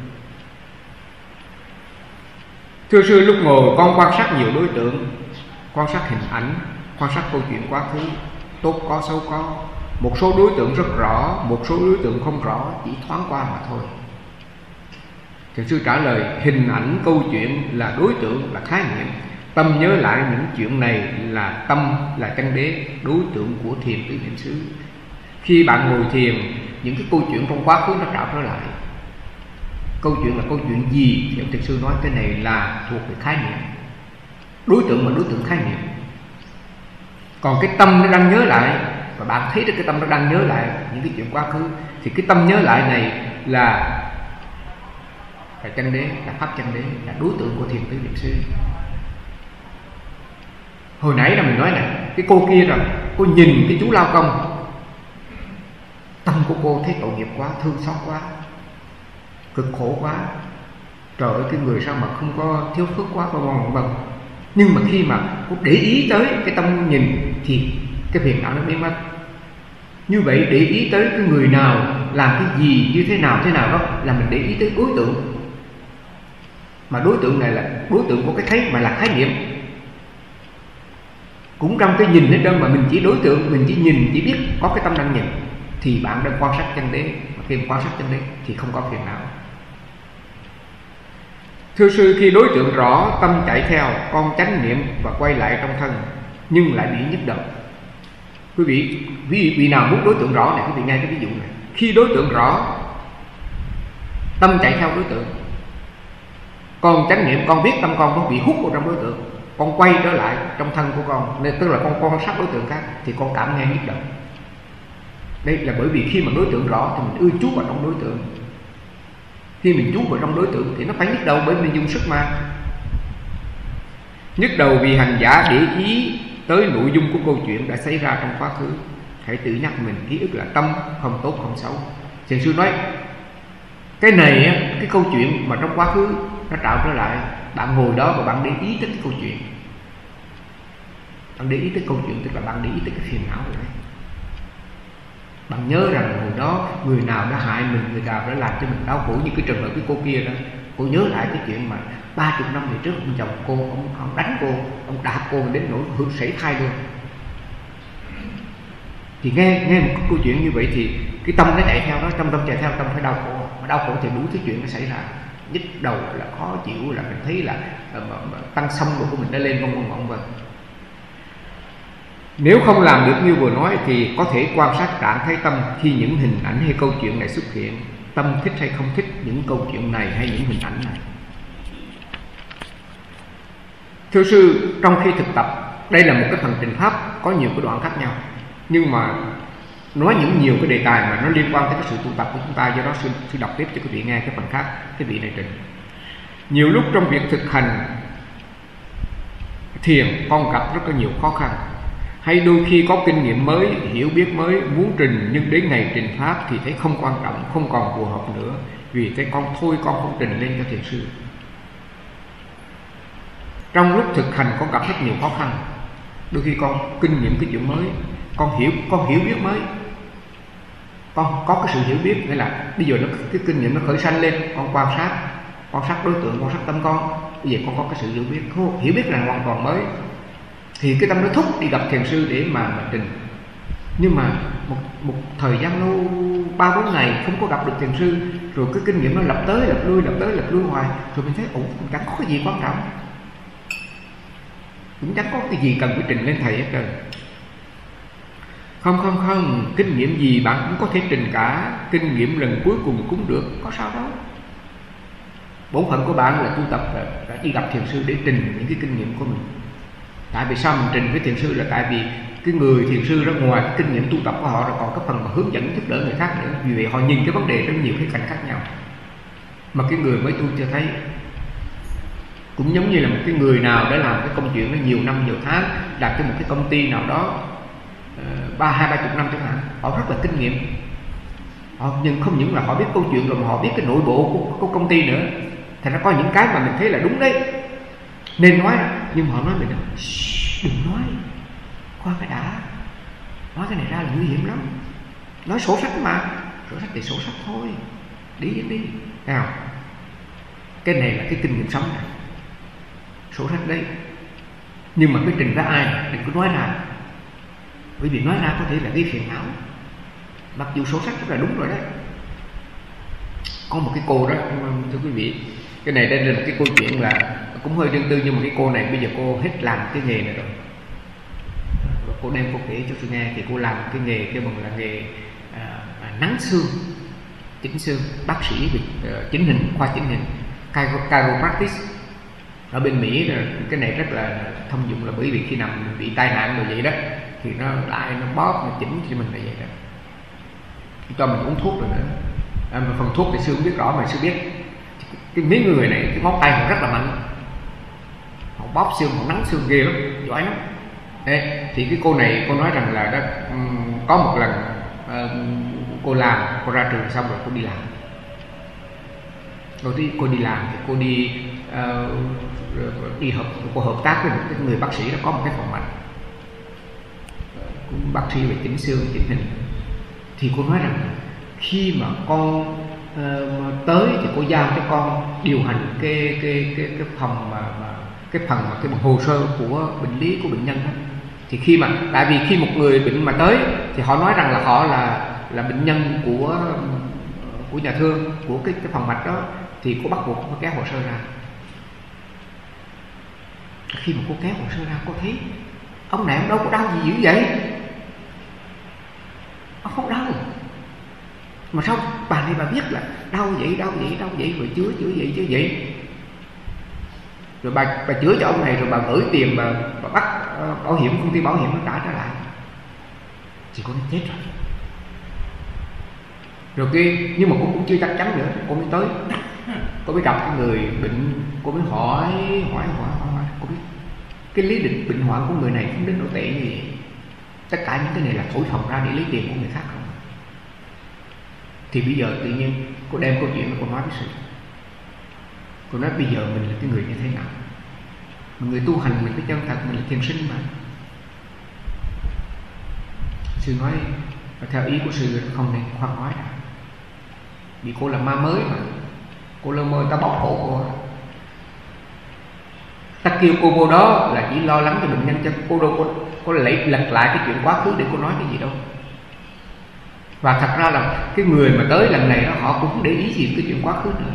[SPEAKER 3] Thưa sư, lúc ngồi con quan sát nhiều đối tượng, quan sát hình ảnh, quan sát câu chuyện quá khứ, tốt có xấu có. Một số đối tượng rất rõ, một số đối tượng không rõ, chỉ thoáng qua mà thôi. Thiền sư trả lời hình ảnh câu chuyện là đối tượng, là khái niệm. Tâm nhớ lại những chuyện này là tâm, là chân đế, đối tượng của thiền tứ niệm xứ. Khi bạn ngồi thiền, những cái câu chuyện trong quá khứ nó trả trở lại. Câu chuyện là câu chuyện gì thì ông thiền sư nói cái này là thuộc về khái niệm. Đối tượng là đối tượng khái niệm. Còn cái tâm nó đang nhớ lại, và bạn thấy được cái tâm nó đang nhớ lại những cái chuyện quá khứ, thì cái tâm nhớ lại này là là chân đế, là pháp chân đế, là đối tượng của thiền tứ niệm xứ. Hồi nãy là mình nói này, cái cô kia rồi, cô nhìn cái chú lao công, tâm của cô thấy tội nghiệp quá, thương xót quá, cực khổ quá. Trời ơi, cái người sao mà không có thiếu phước quá, vân vân vân. Nhưng mà khi mà cô để ý tới cái tâm nhìn thì cái phiền não nó biến mất. Như vậy để ý tới cái người nào làm cái gì như thế nào thế nào đó là mình để ý tới đối tượng. Mà đối tượng này là đối tượng của cái thấy mà là khái niệm. Cũng trong cái nhìn hết trơn mà mình chỉ đối tượng, mình chỉ nhìn, chỉ biết có cái tâm đang nhìn thì bạn đang quan sát chân đế. Mà khi quan sát chân đế thì không có phiền não. Thưa sư, khi đối tượng rõ, tâm chạy theo, con chánh niệm và quay lại trong thân, nhưng lại bị nhức đầu. Quý vị, vị, vị nào muốn đối tượng rõ này, quý vị nghe cái ví dụ này. Khi đối tượng rõ, tâm chạy theo đối tượng, con chánh niệm, con biết tâm con nó bị hút vào trong đối tượng, con quay trở lại trong thân của con, nên tức là con quan sát đối tượng khác thì con cảm nghe nhức đầu. Đây là bởi vì khi mà đối tượng rõ thì mình ưa chú vào trong đối tượng. Khi mình chú vào trong đối tượng thì nó phải nhức đầu, bởi vì mình dùng sức mà. Nhức đầu vì hành giả để ý tới nội dung của câu chuyện đã xảy ra trong quá khứ. Hãy tự nhắc mình ký ức là tâm không tốt không xấu. Thiền sư nói cái này á, cái câu chuyện mà trong quá khứ nó trạo trở lại, bạn ngồi đó và bạn để ý tới cái câu chuyện. Bạn để ý tới câu chuyện tức là bạn để ý tới cái phiền não rồi đấy. Bạn nhớ rằng hồi đó người nào đã hại mình, người nào đã làm cho mình đau khổ, như cái trường hợp cái cô kia đó. Cô nhớ lại cái chuyện mà ba chục năm về trước ông chồng cô, ông, ông đánh cô, ông đạp cô đến nỗi hưởng sảy thai luôn. Thì nghe nghe một câu chuyện như vậy thì cái tâm nó chạy theo đó, trong tâm chạy theo tâm phải đau khổ, mà đau khổ thì đủ thứ chuyện nó xảy ra. Nhức đầu là khó chịu, là mình thấy là mà, mà, tăng xâm của mình đã lên vân vân vân vân. Nếu không làm được như vừa nói thì có thể quan sát trạng thái tâm khi những hình ảnh hay câu chuyện này xuất hiện. Tâm thích hay không thích những câu chuyện này hay những hình ảnh này. Thưa sư, trong khi thực tập, đây là một cái phần trình pháp có nhiều cái đoạn khác nhau, nhưng mà nói những nhiều cái đề tài mà nó liên quan tới cái sự tu tập của chúng ta, do đó sư, sư đọc tiếp cho quý vị nghe cái phần khác, cái vị này trình. Nhiều lúc trong việc thực hành thiền con gặp rất là nhiều khó khăn, hay đôi khi có kinh nghiệm mới, hiểu biết mới muốn trình, nhưng đến ngày trình pháp thì thấy không quan trọng, không còn phù hợp nữa, vì thế con thôi con không trình lên cho thiền sư. Trong lúc thực hành con gặp rất nhiều khó khăn, đôi khi con kinh nghiệm cái chuyện mới, con hiểu con hiểu biết mới, con có cái sự hiểu biết, nghĩa là bây giờ nó cái kinh nghiệm nó khởi sanh lên, con quan sát quan sát đối tượng, quan sát tâm con, bây giờ con có cái sự hiểu biết, hiểu biết là hoàn toàn mới, thì cái tâm nó thúc đi gặp thiền sư để mà, mà trình. Nhưng mà một, một thời gian lâu, ba bốn ngày không có gặp được thiền sư, rồi cái kinh nghiệm nó lập tới lập lui lập tới lập lui hoài, rồi mình thấy ủa chẳng có cái gì quan trọng, cũng chẳng có cái gì cần phải trình lên thầy hết trơn. Không không không, kinh nghiệm gì bạn cũng có thể trình cả, kinh nghiệm lần cuối cùng cũng được, có sao đâu. Bổn phận của bạn là tu tập, là, là đi gặp thiền sư để trình những cái kinh nghiệm của mình. Tại vì sao mình trình với thiền sư là tại vì cái người thiền sư ra ngoài cái kinh nghiệm tu tập của họ rồi còn có phần mà hướng dẫn giúp đỡ người khác nữa, vì vậy họ nhìn cái vấn đề trong nhiều cái cảnh khác nhau mà cái người mới tu chưa thấy. Cũng giống như là một cái người nào đã làm cái công chuyện nó nhiều năm nhiều tháng, đạt cho một cái công ty nào đó ba hai ba chục năm chẳng hạn, họ rất là kinh nghiệm, họ nhưng không những là họ biết câu chuyện rồi mà họ biết cái nội bộ của, của công ty nữa. Thành ra có những cái mà mình thấy là đúng đấy nên nói, nhưng mà họ nói mình đừng nói, khoan cái đã, nói cái này ra là nguy hiểm lắm, nói sổ sách mà, sổ sách thì sổ sách thôi, đi đi đi, thấy không? Cái này là cái kinh nghiệm sống này, sổ sách đấy, nhưng mà cái trình ra ai đừng có nói ra, bởi vì nói ra có thể là gây phiền não, mặc dù sổ sách rất là đúng rồi đấy. Có một cái cô đó, thưa quý vị, cái này đây là một cái câu chuyện là cũng hơi riêng tư, nhưng mà cái cô này bây giờ cô hết làm cái nghề này rồi. Và cô đem cô kể cho tôi nghe, thì cô làm cái nghề kêu bằng là nghề à, à, nắng xương, chỉnh xương, bác sĩ về uh, chỉnh hình, khoa chỉnh hình, chiropractic ở bên Mỹ. Rồi cái này rất là thông dụng, là bởi vì khi nào mình bị tai nạn rồi vậy đó thì nó lại nó bóp, nó chỉnh cho mình là vậy đó, cho mình uống thuốc rồi nữa. À, mà phần thuốc thì sư không biết rõ, mà sư biết cái mấy người này cái ngón tay họ rất là mạnh, họ bóp xương, họ nắng xương ghê lắm, giỏi lắm. Đấy, thì cái cô này cô nói rằng là đó, um, có một lần uh, cô làm, cô ra trường xong rồi cô đi làm, Rồi đi cô đi làm thì cô đi uh, đi hợp cô hợp tác với một cái người bác sĩ, nó có một cái phòng mạch bác sĩ về chỉnh xương chỉnh hình, thì cô nói rằng khi mà con uh, tới thì cô giao cho con điều hành cái cái cái cái phòng mà, mà cái phần mà cái hồ sơ của bệnh lý của bệnh nhân đó. Thì khi mà tại vì khi một người bệnh mà tới thì họ nói rằng là họ là là bệnh nhân của của nhà thương, của cái cái phòng mạch đó, thì cô bắt buộc cô kéo hồ sơ ra. Khi mà cô kéo hồ sơ ra, cô thấy ông này ông đâu có đau gì dữ vậy, ông không đau, mà sao bà này bà biết là đau vậy đau vậy đau vậy rồi chữa chữa vậy chữa vậy, rồi bà bà chữa cho ông này rồi bà gửi tiền bà, bà bắt uh, bảo hiểm công ty bảo hiểm nó trả trở lại. Thì cô nói chết rồi. Rồi cái nhưng mà cô cũng chưa chắc chắn nữa, cô mới tới, cô mới gặp cái người bệnh, cô mới hỏi hỏi hỏi hỏi, cô biết cái lý lịch bệnh hoạn của người này không đến nổi tệ như vậy, tất cả những cái này là thổi phồng ra để lấy tiền của người khác không. Thì bây giờ tự nhiên cô đem câu chuyện mà cô nói với Sư. Cô nói bây giờ mình là cái người như thế nào, mình người tu hành, mình phải chân thật, mình là thiền sinh mà. Sư nói theo ý của Sư không nên khoan nói ra, vì cô là ma mới mà, cô lơ mơ ta bóp cổ cô, ta kêu cô vô đó là chỉ lo lắng cho bệnh nhân, cho cô đâu có có lấy lật lại cái chuyện quá khứ để cô nói cái gì đâu. Và thật ra là cái người mà tới lần này đó, họ cũng không để ý gì cái chuyện quá khứ nữa.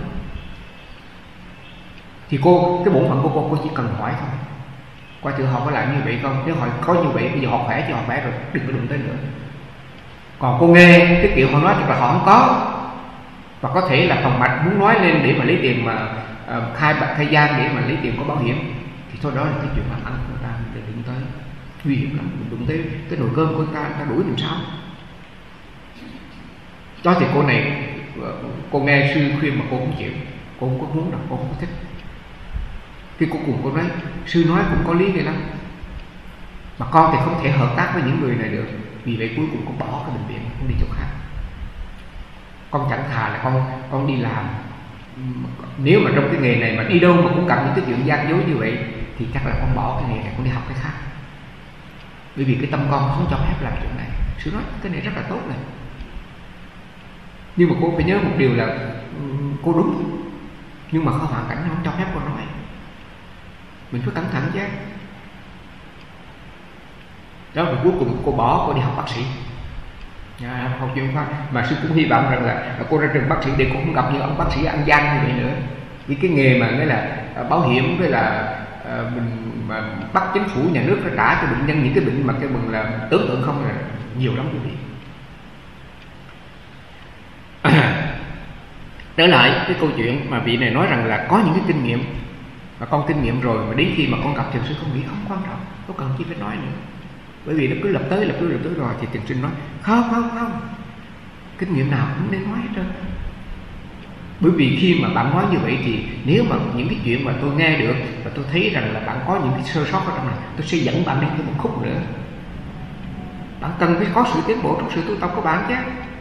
[SPEAKER 3] Thì cô, cái bổn phận của cô, cô chỉ cần hỏi thôi, qua thử họ có làm như vậy không, nếu họ có như vậy bây giờ họ khỏe cho họ khỏe rồi, đừng có đụng tới nữa. Còn cô nghe cái kiểu họ nói thật là họ không có, và có thể là phòng mạch muốn nói lên để mà lấy tiền mà uh, khai bạc khai gian để mà lấy tiền có bảo hiểm, thì thôi đó là cái chuyện làm ăn của người ta, mình đừng đụng tới, nguy hiểm lắm, mình đụng tới cái nồi cơm của người ta, người ta đuổi làm sao. Đó thì cô này, cô nghe Sư khuyên mà cô không chịu, cô không có muốn đâu, cô không có thích. Khi cuối cùng cô nói Sư nói cũng có lý vậy lắm, mà con thì không thể hợp tác với những người này được, vì vậy cuối cùng con bỏ cái bệnh viện, con đi chỗ khác. Con chẳng thà là con con đi làm, nếu mà trong cái nghề này mà đi đâu mà cũng gặp những cái chuyện gian dối như vậy thì chắc là con bỏ cái nghề này, con đi học cái khác, bởi vì cái tâm con không cho phép làm chuyện này. Sư nói cái này rất là tốt này, nhưng mà cô phải nhớ một điều là cô đúng, nhưng mà có hoàn cảnh không cho phép cô nói, mình phải cẩn thận chứ. Đó, rồi cuối cùng cô bỏ, cô đi học bác sĩ, à, học chuyên khoa. Mà Sư cũng hy vọng rằng là cô ra trường bác sĩ để cô không gặp những ông bác sĩ ăn gian như vậy nữa. Vì cái nghề mà nghĩa là bảo hiểm với là uh, mình mà bắt chính phủ nhà nước phải trả cho bệnh nhân những cái bệnh mà cái bệnh là tưởng tượng không là nhiều lắm quý vị. Trở lại cái câu chuyện mà vị này nói rằng là có những cái kinh nghiệm mà con kinh nghiệm rồi, mà đến khi mà con gặp thiền sư con nghĩ không quan trọng, có cần chi phải nói nữa, bởi vì nó cứ lập tới lập tới lập tới rồi. Thì thiền sư nói không không không, kinh nghiệm nào cũng nên nói hết trơn. Bởi vì khi mà bạn nói như vậy thì nếu mà những cái chuyện mà tôi nghe được và tôi thấy rằng là bạn có những cái sơ sót ở trong này, tôi sẽ dẫn bạn đi thêm một khúc nữa. Bạn cần phải có sự tiến bộ trong sự tu tập của bạn chứ.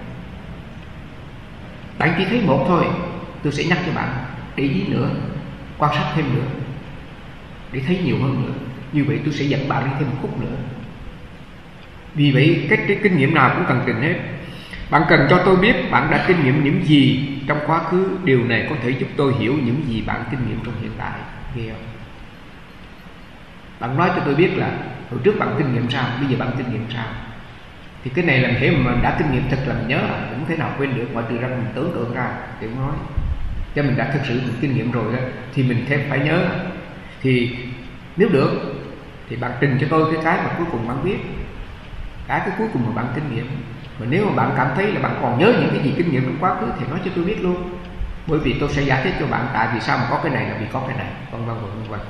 [SPEAKER 3] Bạn chỉ thấy một thôi, tôi sẽ nhắc cho bạn để ý nữa, quan sát thêm nữa, để thấy nhiều hơn nữa. Như vậy tôi sẽ dẫn bạn đi thêm một khúc nữa. Vì vậy cái, cái kinh nghiệm nào cũng cần trình hết. Bạn cần cho tôi biết bạn đã kinh nghiệm những gì trong quá khứ, điều này có thể giúp tôi hiểu những gì bạn kinh nghiệm trong hiện tại. Nghe không? Bạn nói cho tôi biết là hồi trước bạn kinh nghiệm sao, bây giờ bạn kinh nghiệm sao. Thì cái này là thế mà mình đã kinh nghiệm thật là mình nhớ, cũng không thể nào quên được, ngoại trừ ra mình tưởng tượng ra thì cũng nói. Cho mình đã thực sự mình kinh nghiệm rồi đó, thì mình thêm phải nhớ. Thì nếu được thì bạn trình cho tôi cái cái mà cuối cùng bạn biết, cái cái cuối cùng mà bạn kinh nghiệm. Mà nếu mà bạn cảm thấy là bạn còn nhớ những cái gì kinh nghiệm trong quá khứ thì nói cho tôi biết luôn, bởi vì tôi sẽ giải thích cho bạn tại vì sao mà có cái này là vì có cái này, vân vân vân vân.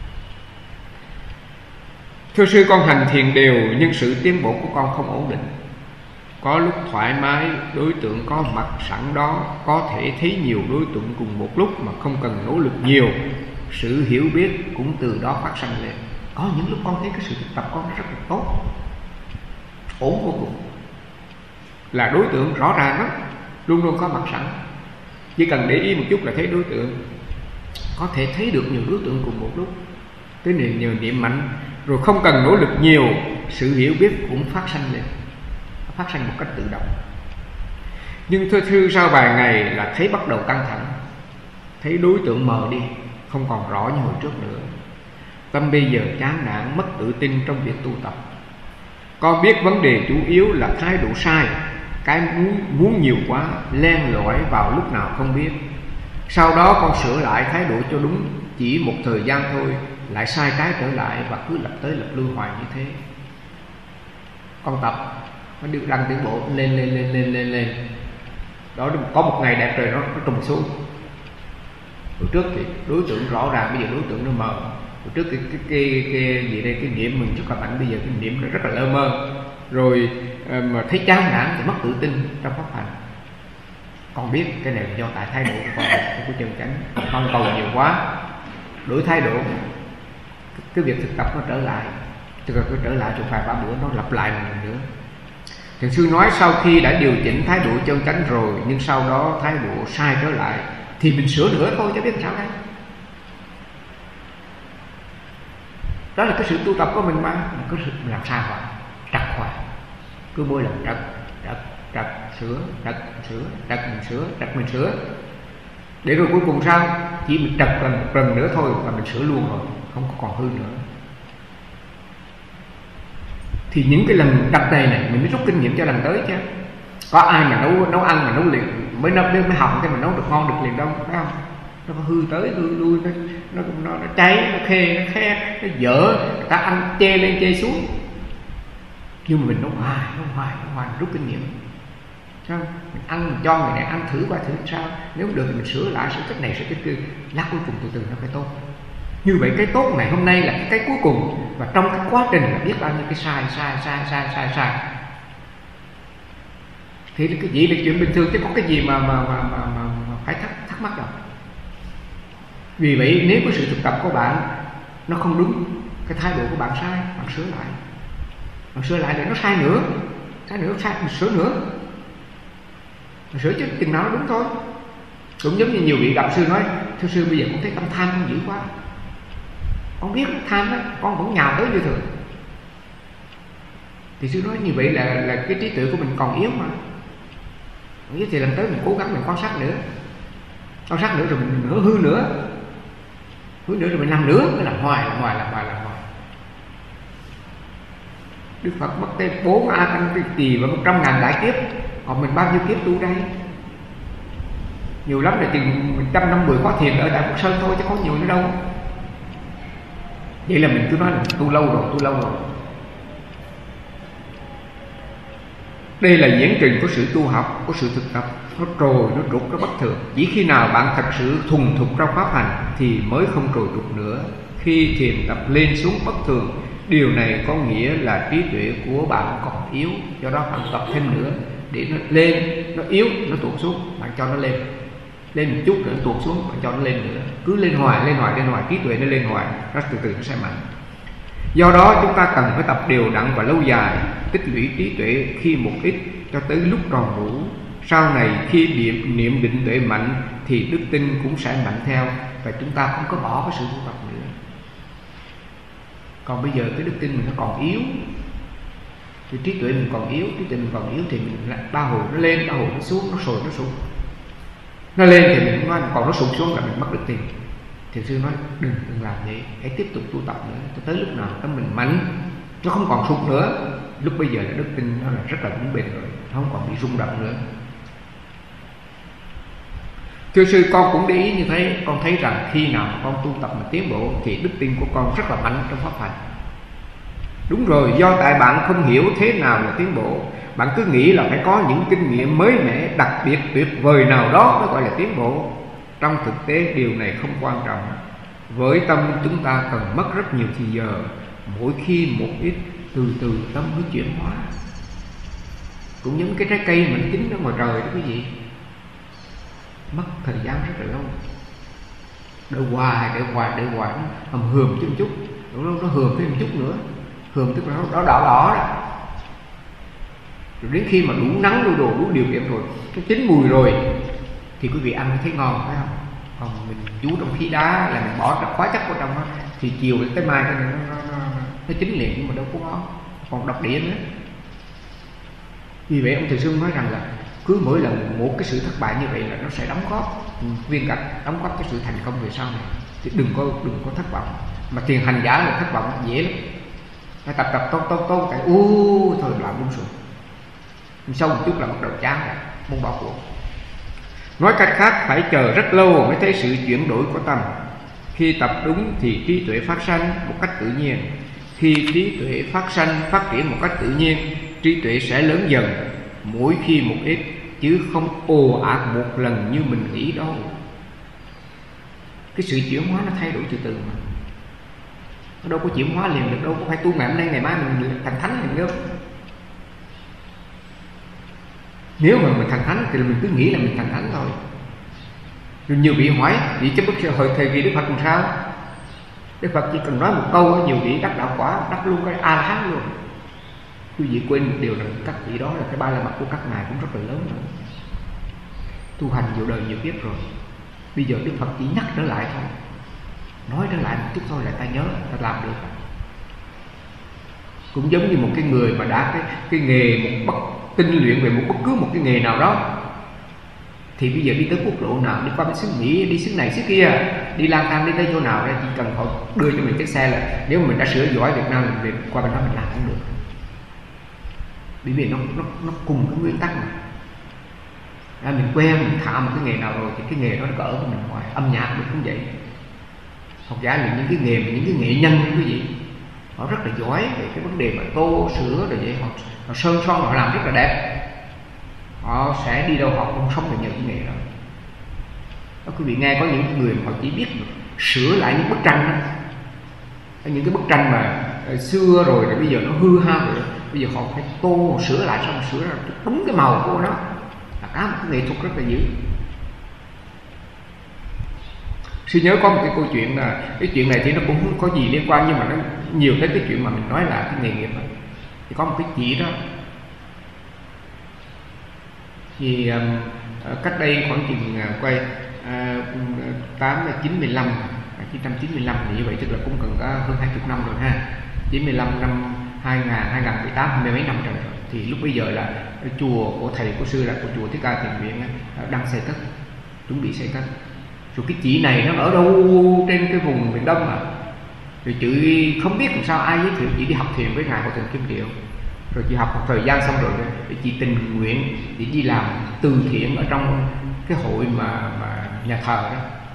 [SPEAKER 3] Thưa sư, con hành thiền đều nhưng sự tiến bộ của con không ổn định. Có lúc thoải mái, đối tượng có mặt sẵn đó, có thể thấy nhiều đối tượng cùng một lúc mà không cần nỗ lực nhiều. Sự hiểu biết cũng từ đó phát sinh lên. Có những lúc con thấy cái sự thực tập con rất là tốt, ổn vô cùng, là đối tượng rõ ràng lắm, luôn luôn có mặt sẵn. chỉ cần để ý một chút là thấy đối tượng. Có thể thấy được nhiều đối tượng cùng một lúc, cái niệm nhờ niệm mạnh, rồi không cần nỗ lực nhiều, sự hiểu biết cũng phát sanh lên, phát sanh một cách tự động. Nhưng thưa thư sau vài ngày là thấy bắt đầu căng thẳng, thấy đối tượng mờ đi, không còn rõ như hồi trước nữa. Tâm bây giờ chán nản, mất tự tin trong việc tu tập. Con biết vấn đề chủ yếu là thái độ sai, cái muốn, muốn nhiều quá, len lỏi vào lúc nào không biết. Sau đó con sửa lại thái độ cho đúng, chỉ một thời gian thôi, lại sai trái trở lại và cứ lập tới lập lui hoài như thế. Con tập, nó được đăng tiến bộ lên lên lên lên lên lên. Đó, có một ngày đẹp trời nó, nó trùng xuống. Hồi trước thì đối tượng rõ ràng, bây giờ đối tượng nó mờ. Hồi trước cái, cái, cái, cái gì đây, cái niệm mình rất là mạnh, bây giờ cái niệm nó rất là lơ mơ. Rồi mà thấy chán nản thì mất tự tin trong pháp hành. Con biết cái này là do tại thái độ của con, của chân chánh. Con cầu nhiều quá, đổi thái độ, cái việc thực tập nó trở lại, tức là trở lại trong vài ba bữa nó lặp lại một lần nữa. Thiền sư nói sau khi đã điều chỉnh thái độ chân chánh rồi, nhưng sau đó thái độ sai trở lại, thì mình sửa nữa thôi chứ biết sao đấy. Đó là cái sự tu tập của mình mà, mình có sự làm sai hoài, trật hoài, cứ mỗi lần trật, trật, trật, sửa, trật, sửa, trật mình sửa, trật mình sửa, để rồi cuối cùng sao? Chỉ mình trật lần một lần nữa thôi và mình sửa luôn rồi, không có còn hư nữa. Thì những cái lần trật này này mình mới rút kinh nghiệm cho lần tới chứ. Có ai mà nấu nấu ăn mà nấu liền mới nấu mới học cái mà nấu được ngon được liền đâu, phải không? Nó có hư tới hư lui, nó nó nó, nó cháy, nó khê, nó khe, nó dở, người ta ăn chê lên chê xuống. Nhưng mà mình nấu hoài, nấu hoài, nấu hoài, rút kinh nghiệm. Sao? Mình ăn, mình cho người này ăn thử qua thử sao. Nếu được thì mình sửa lại, sửa cách này, sửa cách kia. Lát cuối cùng từ từ nó phải tốt. Như vậy cái tốt này hôm nay là cái, cái cuối cùng. Và trong cái quá trình là biết bao nhiêu cái sai, sai, sai, sai, sai, sai. Thì cái gì là chuyện bình thường chứ có cái gì mà, mà, mà, mà, mà, mà phải thắc, thắc mắc đâu. Vì vậy nếu có sự thực tập của bạn nó không đúng, cái thái độ của bạn sai, bạn sửa lại. Bạn sửa lại để nó sai nữa, sai nữa, sai, mình sửa nữa. Mình sửa chứ chừng nào nó đúng thôi. Cũng giống như nhiều vị đạo sư nói, thưa sư bây giờ con thấy tâm tham con dữ quá. Con biết tham đó, con vẫn nhào tới như thường. Thì sư nói như vậy là, là cái trí tuệ của mình còn yếu mà. Còn yếu thì lần tới mình cố gắng mình quan sát nữa. Quan sát nữa rồi mình nữa hư nữa. Hư nữa rồi mình làm nữa, mình làm hoài, làm hoài, làm hoài, làm hoài. Đức Phật mất tới bốn A Tăng Tỳ và một trăm ngàn đại kiếp. Còn mình bao nhiêu kiếp tu đây? Nhiều lắm là chừng một trăm năm mươi khóa thiền ở Đại Phật Sơn thôi chứ có nhiều nữa đâu. Vậy là mình cứ nói là tu lâu rồi, tu lâu rồi. Đây là diễn trình của sự tu học, của sự thực tập. Nó trồi, nó trục, nó bất thường. Chỉ khi nào bạn thật sự thuần thục trong pháp hành thì mới không trồi trục nữa. Khi thiền tập lên xuống bất thường, điều này có nghĩa là trí tuệ của bạn còn yếu. Do đó bạn tập thêm nữa để nó lên, nó yếu, nó tuột xuống, bạn cho nó lên. Lên một chút nữa nó tuột xuống, bạn cho nó lên nữa. Cứ lên hoài, lên hoài, lên hoài, trí tuệ nó lên hoài, nó từ từ nó sẽ mạnh. Do đó chúng ta cần phải tập đều đặn và lâu dài, tích lũy trí tuệ khi một ít cho tới lúc tròn đủ. Sau này khi niệm, niệm định tuệ mạnh thì đức tin cũng sẽ mạnh theo, và chúng ta không có bỏ cái sự tu tập nữa. Còn bây giờ cái đức tin mình nó còn yếu, thì trí tuệ mình còn yếu, trí tuệ mình còn yếu thì mình lại ba hồi nó lên, ba hồi nó xuống, nó sồi nó sụt. Nó lên thì mình nói, còn nó sụt xuống là mình mất đức tin. Thiền sư nói đừng đừng làm vậy, hãy tiếp tục tu tập nữa cho tới lúc nào tâm mình mạnh, nó không còn sụt nữa. Lúc bây giờ là đức tin nó là rất là vững bền rồi, nó không còn bị rung động nữa. Thưa sư, con cũng để ý như thế. Con thấy rằng khi nào con tu tập mà tiến bộ thì đức tin của con rất là mạnh trong pháp hành. Đúng rồi, do tại bạn không hiểu thế nào là tiến bộ. Bạn cứ nghĩ là phải có những kinh nghiệm mới mẻ, đặc biệt, tuyệt vời nào đó mới gọi là tiến bộ. Trong thực tế điều này không quan trọng. Với tâm chúng ta cần mất rất nhiều thời giờ. Mỗi khi một ít, từ từ tâm mới chuyển hóa. Cũng giống cái trái cây mình chín ở ngoài trời đó quý vị, mất thời gian rất là lâu. Đợi hoài, đợi hoài, đợi hoài, nó hườm chút chút, nó, nó hườm thêm một chút nữa. Hườm tức là nó đỏ đỏ đỏ đó. Rồi đến khi mà đủ nắng, đủ đồ, đủ điều kiện rồi, nó chín mùi rồi, thì quý vị ăn mới thấy ngon, phải không? Còn mình chú trong khí đá là mình bỏ độc hóa chất vào trong đó, thì chiều tới mai cái nó, nó, nó, nó chín liền, nhưng mà đâu có ngon, còn độc địa nữa. Vì vậy ông Thầy Xuân nói rằng là cứ mỗi lần một cái sự thất bại như vậy là nó sẽ đóng góp viên gạch, đóng góp cái sự thành công về sau này. Thì đừng có đừng có thất vọng. Mà thiền hành giả là thất vọng dễ lắm. Nó tập tập tốt tốt tốt cái u thôi là buông xuôi. Sau một chút là bắt đầu chán rồi, muốn bỏ cuộc. Nói cách khác, phải chờ rất lâu mới thấy sự chuyển đổi của tâm. Khi tập đúng thì trí tuệ phát sanh một cách tự nhiên. Khi trí tuệ phát sanh phát triển một cách tự nhiên, trí tuệ sẽ lớn dần, mỗi khi một ít, chứ không ồ ạt một lần như mình nghĩ đâu. Cái sự chuyển hóa nó thay đổi từ từ mà. Nó đâu có chuyển hóa liền được đâu, có phải tu ngày hôm nay ngày mai mình thành thánh liền đâu. Nếu mà mình thành thánh thì mình cứ nghĩ là mình thành thánh thôi. Rồi nhiều vị hỏi, vậy chứ bức hồi thời kỳ Đức Phật làm sao? Đức Phật chỉ cần nói một câu, nhiều vị đắc đạo quả, đắc luôn cái A La Hán luôn. Quý vị quên một điều rằng các vị đó là cái ba la mật của các ngài cũng rất là lớn nữa. Tu hành nhiều đời nhiều kiếp rồi, bây giờ Đức Phật chỉ nhắc trở lại thôi, nói trở lại một chút thôi là ta nhớ, ta làm được. Cũng giống như một cái người mà đã cái, cái nghề một bất tinh luyện về một bất cứ một cái nghề nào đó, thì bây giờ đi tới quốc lộ nào, đi qua bên xứ Mỹ, đi xứ này xứ kia, đi lang thang đi tới chỗ nào đó, chỉ cần họ đưa cho mình chiếc xe là nếu mình đã sửa giỏi Việt Nam mình về qua bên đó mình làm cũng được. Bởi vì nó nó nó cùng cái nguyên tắc mà. À, mình quen mình thạo một cái nghề nào rồi thì cái nghề đó nó có ở với mình ngoài. Âm nhạc mình cũng vậy. Học giả là những cái nghề mà những cái nghệ nhân quý vị, họ rất là giỏi về cái vấn đề mà tô sửa rồi vậy, họ, họ sơn son họ làm rất là đẹp. Họ sẽ đi đâu họ không sống được nhờ cái nghề đó. Đó, quý vị nghe có những người mà họ chỉ biết sửa lại những bức tranh đó, những cái bức tranh mà xưa rồi rồi bây giờ nó hư hao rồi, bây giờ họ phải tô sửa lại, xong sửa ra đúng cái màu của nó, là cả một cái nghệ thuật rất là dữ. Sư nhớ có một cái câu chuyện là cái chuyện này thì nó cũng không có gì liên quan, nhưng mà nó nhiều tới cái chuyện mà mình nói là cái nghề nghiệp đó. Thì có một cái chị đó, thì um, cách đây khoảng chừng uh, quay uh, tám chín mươi lăm chín trăm chín mươi lăm thì như vậy tức là cũng cần có hơn hai mươi năm rồi ha. Chín mươi lăm năm hai nghìn hai nghìn mười tám hai mươi mấy năm rồi. Thì lúc bây giờ là chùa của thầy của sư là của chùa Thích Ca Thiền Viện đang xây cất, chuẩn bị xây cất. Rồi cái chị này nó ở đâu trên cái vùng miền Đông mà, rồi chị không biết làm sao ai giới thiệu chị đi học thiền với ngài Hòa Thượng Kim Triệu. Rồi chị học một thời gian xong rồi để chị tình nguyện chị đi làm từ thiện ở trong cái hội mà, mà nhà thờ đó.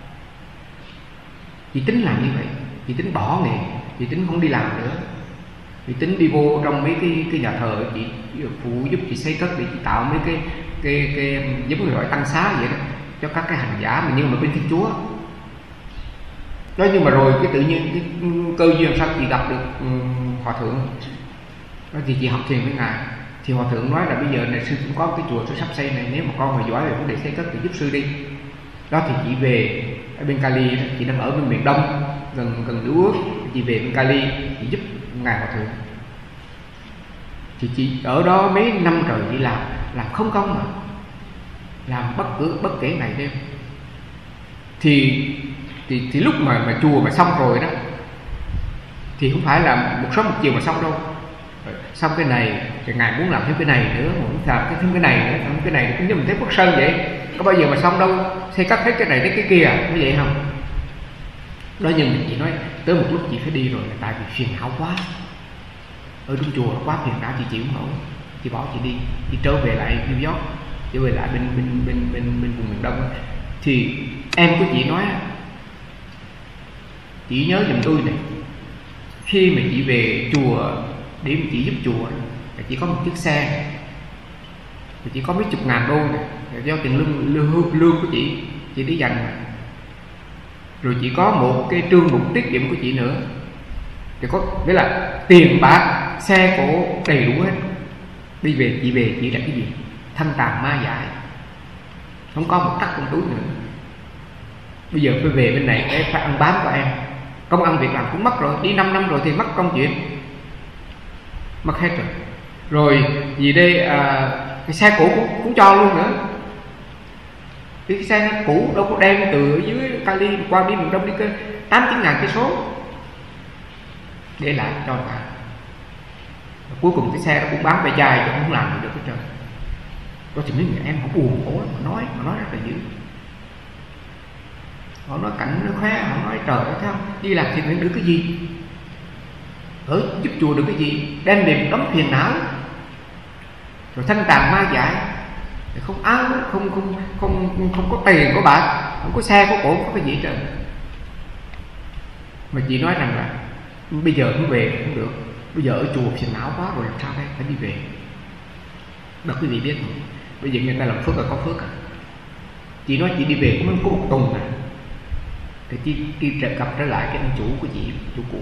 [SPEAKER 3] Chị tính làm như vậy, chị tính bỏ nghề, chị tính không đi làm nữa, chị tính đi vô trong mấy cái cái nhà thờ, chị phụ giúp chị xây cất để chị tạo mấy cái cái cái giống như gọi tăng xá vậy đó cho các cái hành giả mà nhưng mà bên Thiên Chúa. Đó, nhưng mà rồi cái tự nhiên cái cơ duyên sao chị gặp được um, Hòa Thượng. Đó thì chị học thiền với ngài, thì Hòa Thượng nói là bây giờ này sư cũng có cái chùa sư sắp xây này, nếu mà con mà giỏi về vấn đề xây cất thì giúp sư đi. Đó thì chị về ở bên Cali, chị đang ở bên miền Đông gần gần Lưu Ước, chị về bên Cali chị giúp ngài Hòa Thượng. Thì chị ở đó mấy năm trời chị làm làm không công mà làm bất cứ bất kể ngày đêm. Thì thì thì lúc mà mà chùa mà xong rồi đó thì không phải là một sớm một chiều mà xong đâu. Xong cái này thì ngài muốn làm thêm cái này nữa, muốn làm thêm cái này nữa, thêm cái này cũng như mình thấy Quốc Sơn vậy, có bao giờ mà xong đâu, xây cất hết cái này tới cái kia, như vậy không? Đó, nhưng mà chị nói tới một lúc chị phải đi rồi, tại vì phiền não quá, ở trong chùa quá phiền não, chị chịu không nổi, chị bỏ chị đi, chị trở về lại New York, trở về lại bên bên bên bên bên vùng miền Đông. Thì em của chị nói, chị nhớ giùm tôi này, khi mà chị về chùa để mà chị giúp chùa là chỉ có một chiếc xe, chỉ có mấy chục ngàn đô này, do tiền lương, lương lương của chị chị để dành này. Rồi chỉ có một cái trương mục tiết kiệm của chị nữa, thì có nghĩa là tiền bạc xe cổ đầy đủ hết. Đi về chị về chỉ là cái gì? Thân tàn ma dại, không có một tắc trong túi nữa. Bây giờ phải về bên này để phải ăn bám của em, công ăn việc làm cũng mất rồi, đi năm năm rồi thì mất công chuyện, mất hết rồi. Rồi gì đây, à, cái xe cũ cũng, cũng cho luôn nữa. Cái xe nó cũ đâu có đem từ ở dưới Cali qua đi miền Đông đi cơ tám chín ngàn cây số để lại cho người ta. Cuối cùng cái xe nó cũng bán ve chai chứ không làm gì được hết trơn. Đó thì mấy người em họ buồn khổ lắm, họ nói, họ nói rất là dữ. Họ nói cảnh nó khoe, họ nói trời ơi thấy không, đi làm thiện nguyện được cái gì, ở giúp chùa được cái gì, đem về một đống phiền não, rồi thanh tàn ma dại, không áo, không không không không có tiền có bạc, không có xe có cổ, không có cái gì hết. Mà chị nói rằng là bây giờ không về không được, bây giờ ở chùa phiền não quá rồi làm sao đây, phải đi về. Đâu quý vị biết không? Bây giờ người ta làm phước là có phước à. Chị nói chị đi về cũng có một tuần này, thì chị đi trở gặp trở lại cái ông chủ của chị, chủ cũ.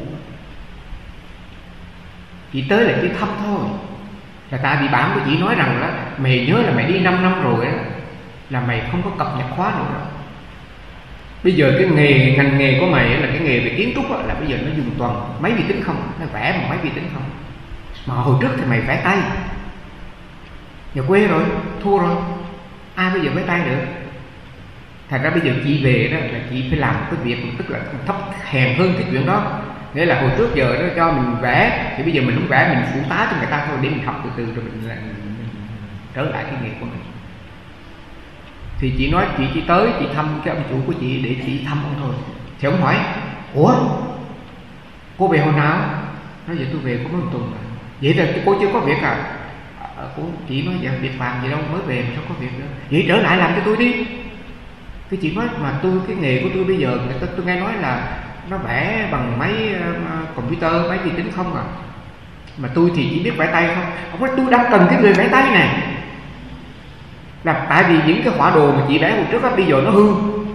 [SPEAKER 3] Chị tới là chị thăm thôi, là tại vì bạn của chị nói rằng là mày nhớ là mày đi năm năm rồi đó, là mày không có cập nhật khóa nữa đó. Bây giờ cái nghề ngành nghề của mày là cái nghề về kiến trúc đó, là bây giờ nó dùng toàn máy vi tính không, nó vẽ bằng máy vi tính không. Mà hồi trước thì mày vẽ tay, giờ quê rồi, thua rồi, ai bây giờ vẽ tay được. Thành ra bây giờ chị về đó là chị phải làm cái việc tức là thấp hèn hơn cái chuyện đó. Nghĩa là hồi trước giờ nó cho mình vẽ, thì bây giờ mình không vẽ, mình phụ tá cho người ta thôi, để mình học từ từ rồi mình, mình, mình trở lại cái nghề của mình. Thì chị nói chị chỉ tới chị thăm cái ông chủ của chị để chị thăm ông thôi. Thì ông hỏi ủa cô về hồi nào? Nói vậy tôi về có mấy một tuần rồi. Vậy là cô chưa có việc à? À cô chị nói vậy việc làm gì đâu, mới về mà sao có việc nữa. Vậy trở lại làm cho tôi đi. Cái chị nói mà tôi cái nghề của tôi bây giờ người ta tôi nghe nói là nó vẽ bằng máy uh, computer, máy vi tính không à, mà tôi thì chỉ biết vẽ tay không. Ông nói tôi đang cần cái người vẽ tay này, là tại vì những cái họa đồ mà chị vẽ hồi trước đó bây giờ nó hư,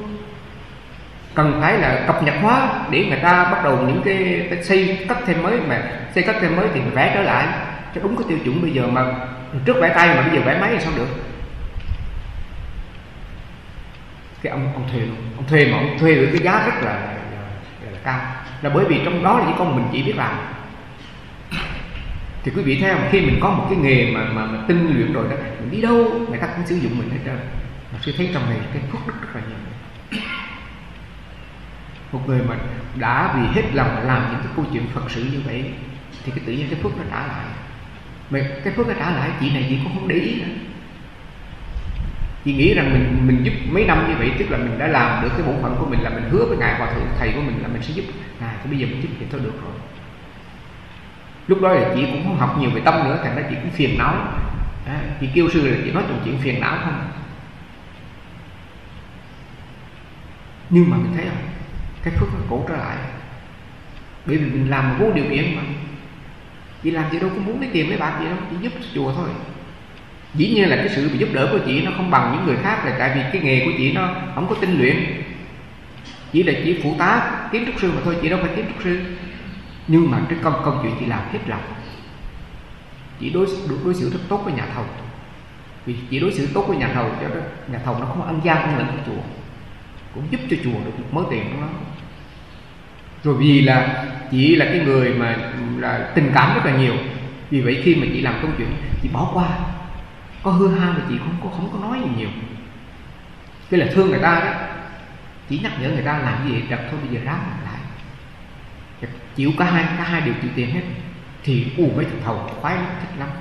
[SPEAKER 3] cần phải là cập nhật hóa để người ta bắt đầu những cái xây cất thêm mới, mà xây cất thêm mới thì mình vẽ trở lại cho đúng cái tiêu chuẩn bây giờ. Mà trước vẽ tay mà bây giờ vẽ máy thì sao được. Cái ông ông thuê luôn, ông thuê mà ông thuê với cái giá rất là, là, là, là cao, là bởi vì trong đó là chỉ có mình chỉ biết làm. Thì quý vị thấy không, khi mình có một cái nghề mà mà, mà tinh luyện rồi đó, mình đi đâu người ta cũng sử dụng mình hết trơn. Mà sư thấy trong này cái phước đức rất là nhiều. Một người mà đã vì hết lòng làm những cái câu chuyện Phật sự như vậy thì cái tự nhiên cái phước nó trả lại. Mà cái phước nó trả lại chị này chị cũng không để ý nữa. Chị nghĩ rằng mình mình giúp mấy năm như vậy, tức là mình đã làm được cái bổn phận của mình, là mình hứa với ngài hòa thượng thầy của mình là mình sẽ giúp ngài, thì bây giờ mình giúp thì thôi được rồi. Lúc đó là chị cũng không học nhiều về tâm nữa, thành ra chị cũng phiền não. À, chị kêu sư là chị nói chuyện chuyện phiền não không. Nhưng mà mình thấy không, cái phước nó cổ trở lại, bởi vì mình làm vô điều kiện mà. Chị làm gì đâu có muốn lấy tiền lấy bạc gì đâu, chị giúp chùa thôi. Dĩ nhiên là cái sự giúp đỡ của chị nó không bằng những người khác, là tại vì cái nghề của chị nó không có tinh luyện, chỉ là chỉ phụ tá kiến trúc sư mà thôi, chị đâu phải kiến trúc sư. Nhưng mà cái công công chuyện chị làm hết lòng, chị đối đối, đối xử rất tốt với nhà thầu, vì chị đối xử tốt với nhà thầu cho đó nhà thầu nó không ăn gian không lẫn của chùa, cũng giúp cho chùa được một mớ tiền của nó. Rồi vì là chị là cái người mà là tình cảm rất là nhiều, vì vậy khi mà chị làm công chuyện chị bỏ qua, có hư hao mà chị không có không có nói gì nhiều. Cái là thương người ta đó, chỉ nhắc nhở người ta làm gì vậy, đập thôi bây giờ ráng làm lại, chịu cả hai cả hai đều chịu tiền hết, thì u mấy thằng thầu khoái lắm, thích lắm.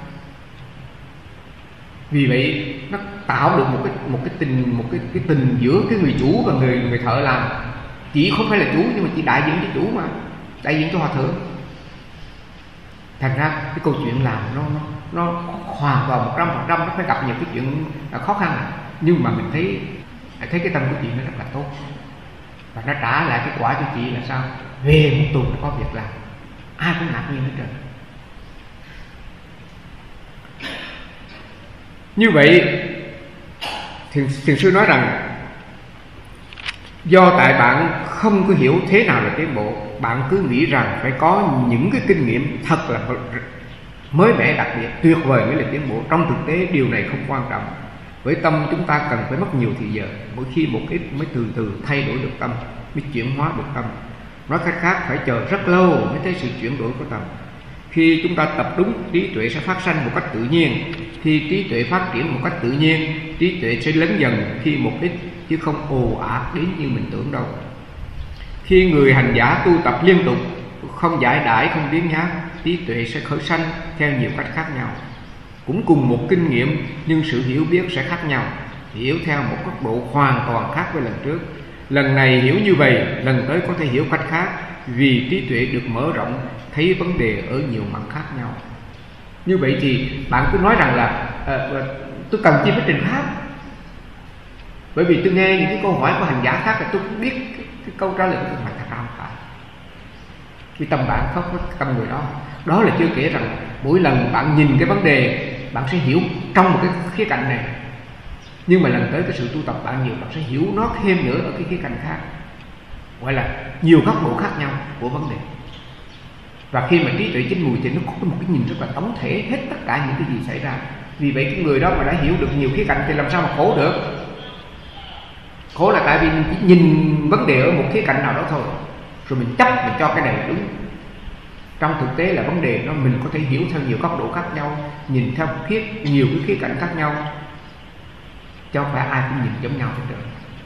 [SPEAKER 3] Vì vậy nó tạo được một cái một cái tình một cái cái tình giữa cái người chủ và người người thợ làm. Chị không phải là chủ nhưng mà chị đại diện cho chủ mà, đại diện cho hòa thượng. Thành ra cái câu chuyện làm nó nó nó hoàn toàn một trăm phần trăm, nó phải gặp nhiều cái chuyện khó khăn, nhưng mà mình thấy thấy cái tâm của chị nó rất là tốt, và nó trả lại cái quả cho chị là sao, về một tuần nó có việc làm, ai cũng ngạc nhiên hết trơn. Như vậy thiền, thiền sư nói rằng do tại bạn không có hiểu thế nào là tiến bộ, bạn cứ nghĩ rằng phải có những cái kinh nghiệm thật là mới mẻ đặc biệt tuyệt vời mới là tiến bộ. Trong thực tế điều này không quan trọng. Với tâm chúng ta cần phải mất nhiều thời giờ, mỗi khi một ít mới từ từ thay đổi được tâm, mới chuyển hóa được tâm. Nói cách khác, phải chờ rất lâu mới thấy sự chuyển đổi của tâm. Khi chúng ta tập đúng, trí tuệ sẽ phát sanh một cách tự nhiên. Khi trí tuệ phát triển một cách tự nhiên, trí tuệ sẽ lớn dần. Khi một ít chứ không ồ ạt đến như mình tưởng đâu. Khi người hành giả tu tập liên tục, không giải đãi, không biến nhát, trí tuệ sẽ khởi sanh theo nhiều cách khác nhau. Cũng cùng một kinh nghiệm nhưng sự hiểu biết sẽ khác nhau, hiểu theo một góc độ hoàn toàn khác với lần trước. Lần này hiểu như vậy, lần tới có thể hiểu cách khác, vì trí tuệ được mở rộng, thấy vấn đề ở nhiều mặt khác nhau. Như vậy thì bạn cứ nói rằng là à, tôi cần chi với trình khác, bởi vì tôi nghe những cái câu hỏi của hành giả khác là tôi cũng biết cái, cái câu trả lời của tôi, mà thật ra không phải. Vì tâm bạn không có tâm người đó. Đó là chưa kể rằng mỗi lần bạn nhìn cái vấn đề, bạn sẽ hiểu trong một cái khía cạnh này, nhưng mà lần tới cái sự tu tập bạn nhiều, bạn sẽ hiểu nó thêm nữa ở cái khía cạnh khác, gọi là nhiều góc độ khác nhau của vấn đề. Và khi mà trí tuệ chín mùi thì nó có một cái nhìn rất là tổng thể hết tất cả những cái gì xảy ra. Vì vậy cái người đó mà đã hiểu được nhiều khía cạnh thì làm sao mà khổ được. Khổ là tại vì mình chỉ nhìn vấn đề ở một khía cạnh nào đó thôi, rồi mình chấp mình cho cái này là đúng. Trong thực tế là vấn đề nó mình có thể hiểu theo nhiều góc độ khác nhau, nhìn theo khía nhiều cái khía cạnh khác nhau, chứ không phải ai cũng nhìn giống nhau hết trơn.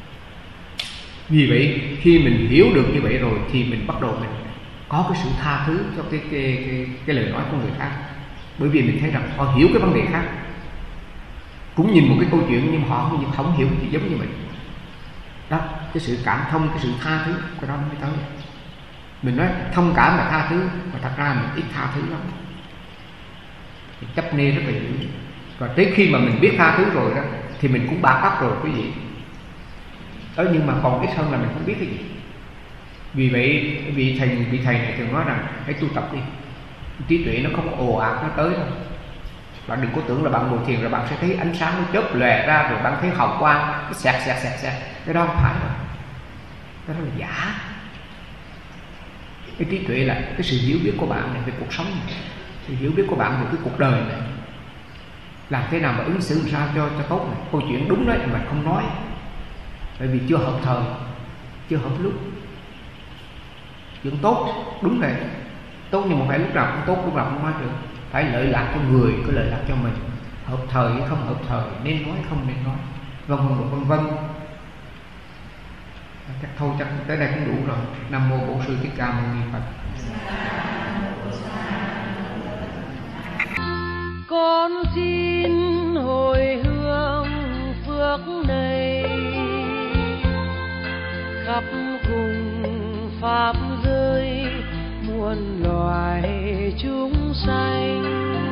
[SPEAKER 3] Vì vậy khi mình hiểu được như vậy rồi thì mình bắt đầu mình có cái sự tha thứ cho cái cái cái, cái lời nói của người khác, bởi vì mình thấy rằng họ hiểu cái vấn đề khác, cũng nhìn một cái câu chuyện nhưng họ không, không hiểu gì giống như mình. Đó, cái sự cảm thông, cái sự tha thứ, cái đó mới tới. Mình nói thông cảm là tha thứ, mà thật ra mình ít tha thứ lắm, mình chấp nê rất là nhiều. Và tới khi mà mình biết tha thứ rồi đó thì mình cũng bạc ấp rồi quý vị. Đó, nhưng mà còn ít hơn là mình không biết cái gì. Vì vậy vị thầy vị thầy này thường nói rằng hãy tu tập đi, trí tuệ nó không ồ ạt nó tới đâu. Bạn đừng có tưởng là bạn ngồi thiền rồi bạn sẽ thấy ánh sáng nó chớp lòe ra, rồi bạn thấy hào quang nó xẹt xẹt xẹt xẹt. Cái đó không phải đâu, cái đó là giả. Cái trí tuệ là cái sự hiểu biết của bạn này về cuộc sống này, sự hiểu biết của bạn về cái cuộc đời này, làm thế nào mà ứng xử làm sao cho cho tốt này. Câu chuyện đúng đấy mà không nói, bởi vì chưa hợp thời, chưa hợp lúc. Chuyện tốt đúng vậy, tốt nhưng mà phải lúc nào cũng tốt, lúc nào cũng nói được. Phải lợi lạc cho người, có lợi lạc cho mình, hợp thời hay không hợp thời, nên nói không nên nói, vân vân vân vân. Chắc thôi, chắc tới đây cũng đủ rồi. Nam mô Bổn Sư Thích Ca Mâu Ni Phật.
[SPEAKER 4] Con xin hồi hướng phước này khắp cùng pháp giới muôn loài chúng sanh.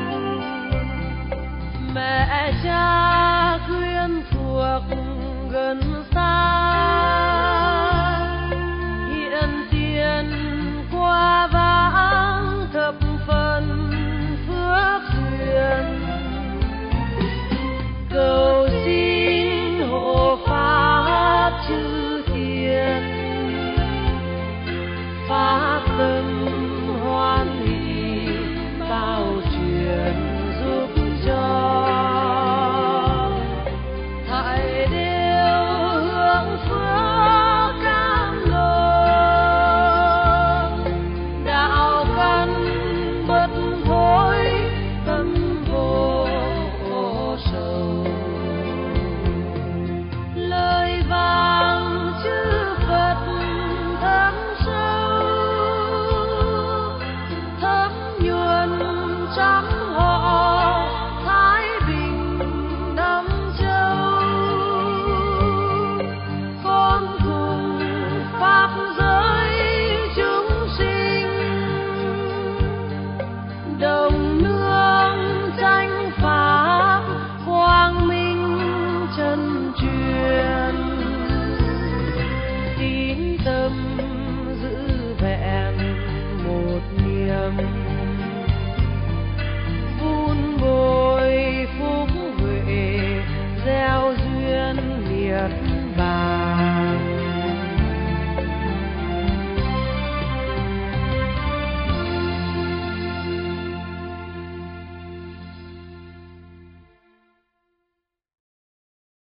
[SPEAKER 4] Mẹ cha quyến thuộc gần xa, hiện tiền qua vãng thập phần phước duyên. Cầu xin hộ pháp chư thiên, pháp tâm hoan hỷ bao truyền giúp cho. Hãy đều hướng phước cam lộ, đạo căn bất thối tâm vô sầu. Lời vàng chư Phật thấm sâu, thấm nhuần trăm họ thái bình năm châu. Con cùng pháp giới chúng sinh, đồng nương tranh pháp quang minh chân truyền. Tín tâm giữ vẹn một niềm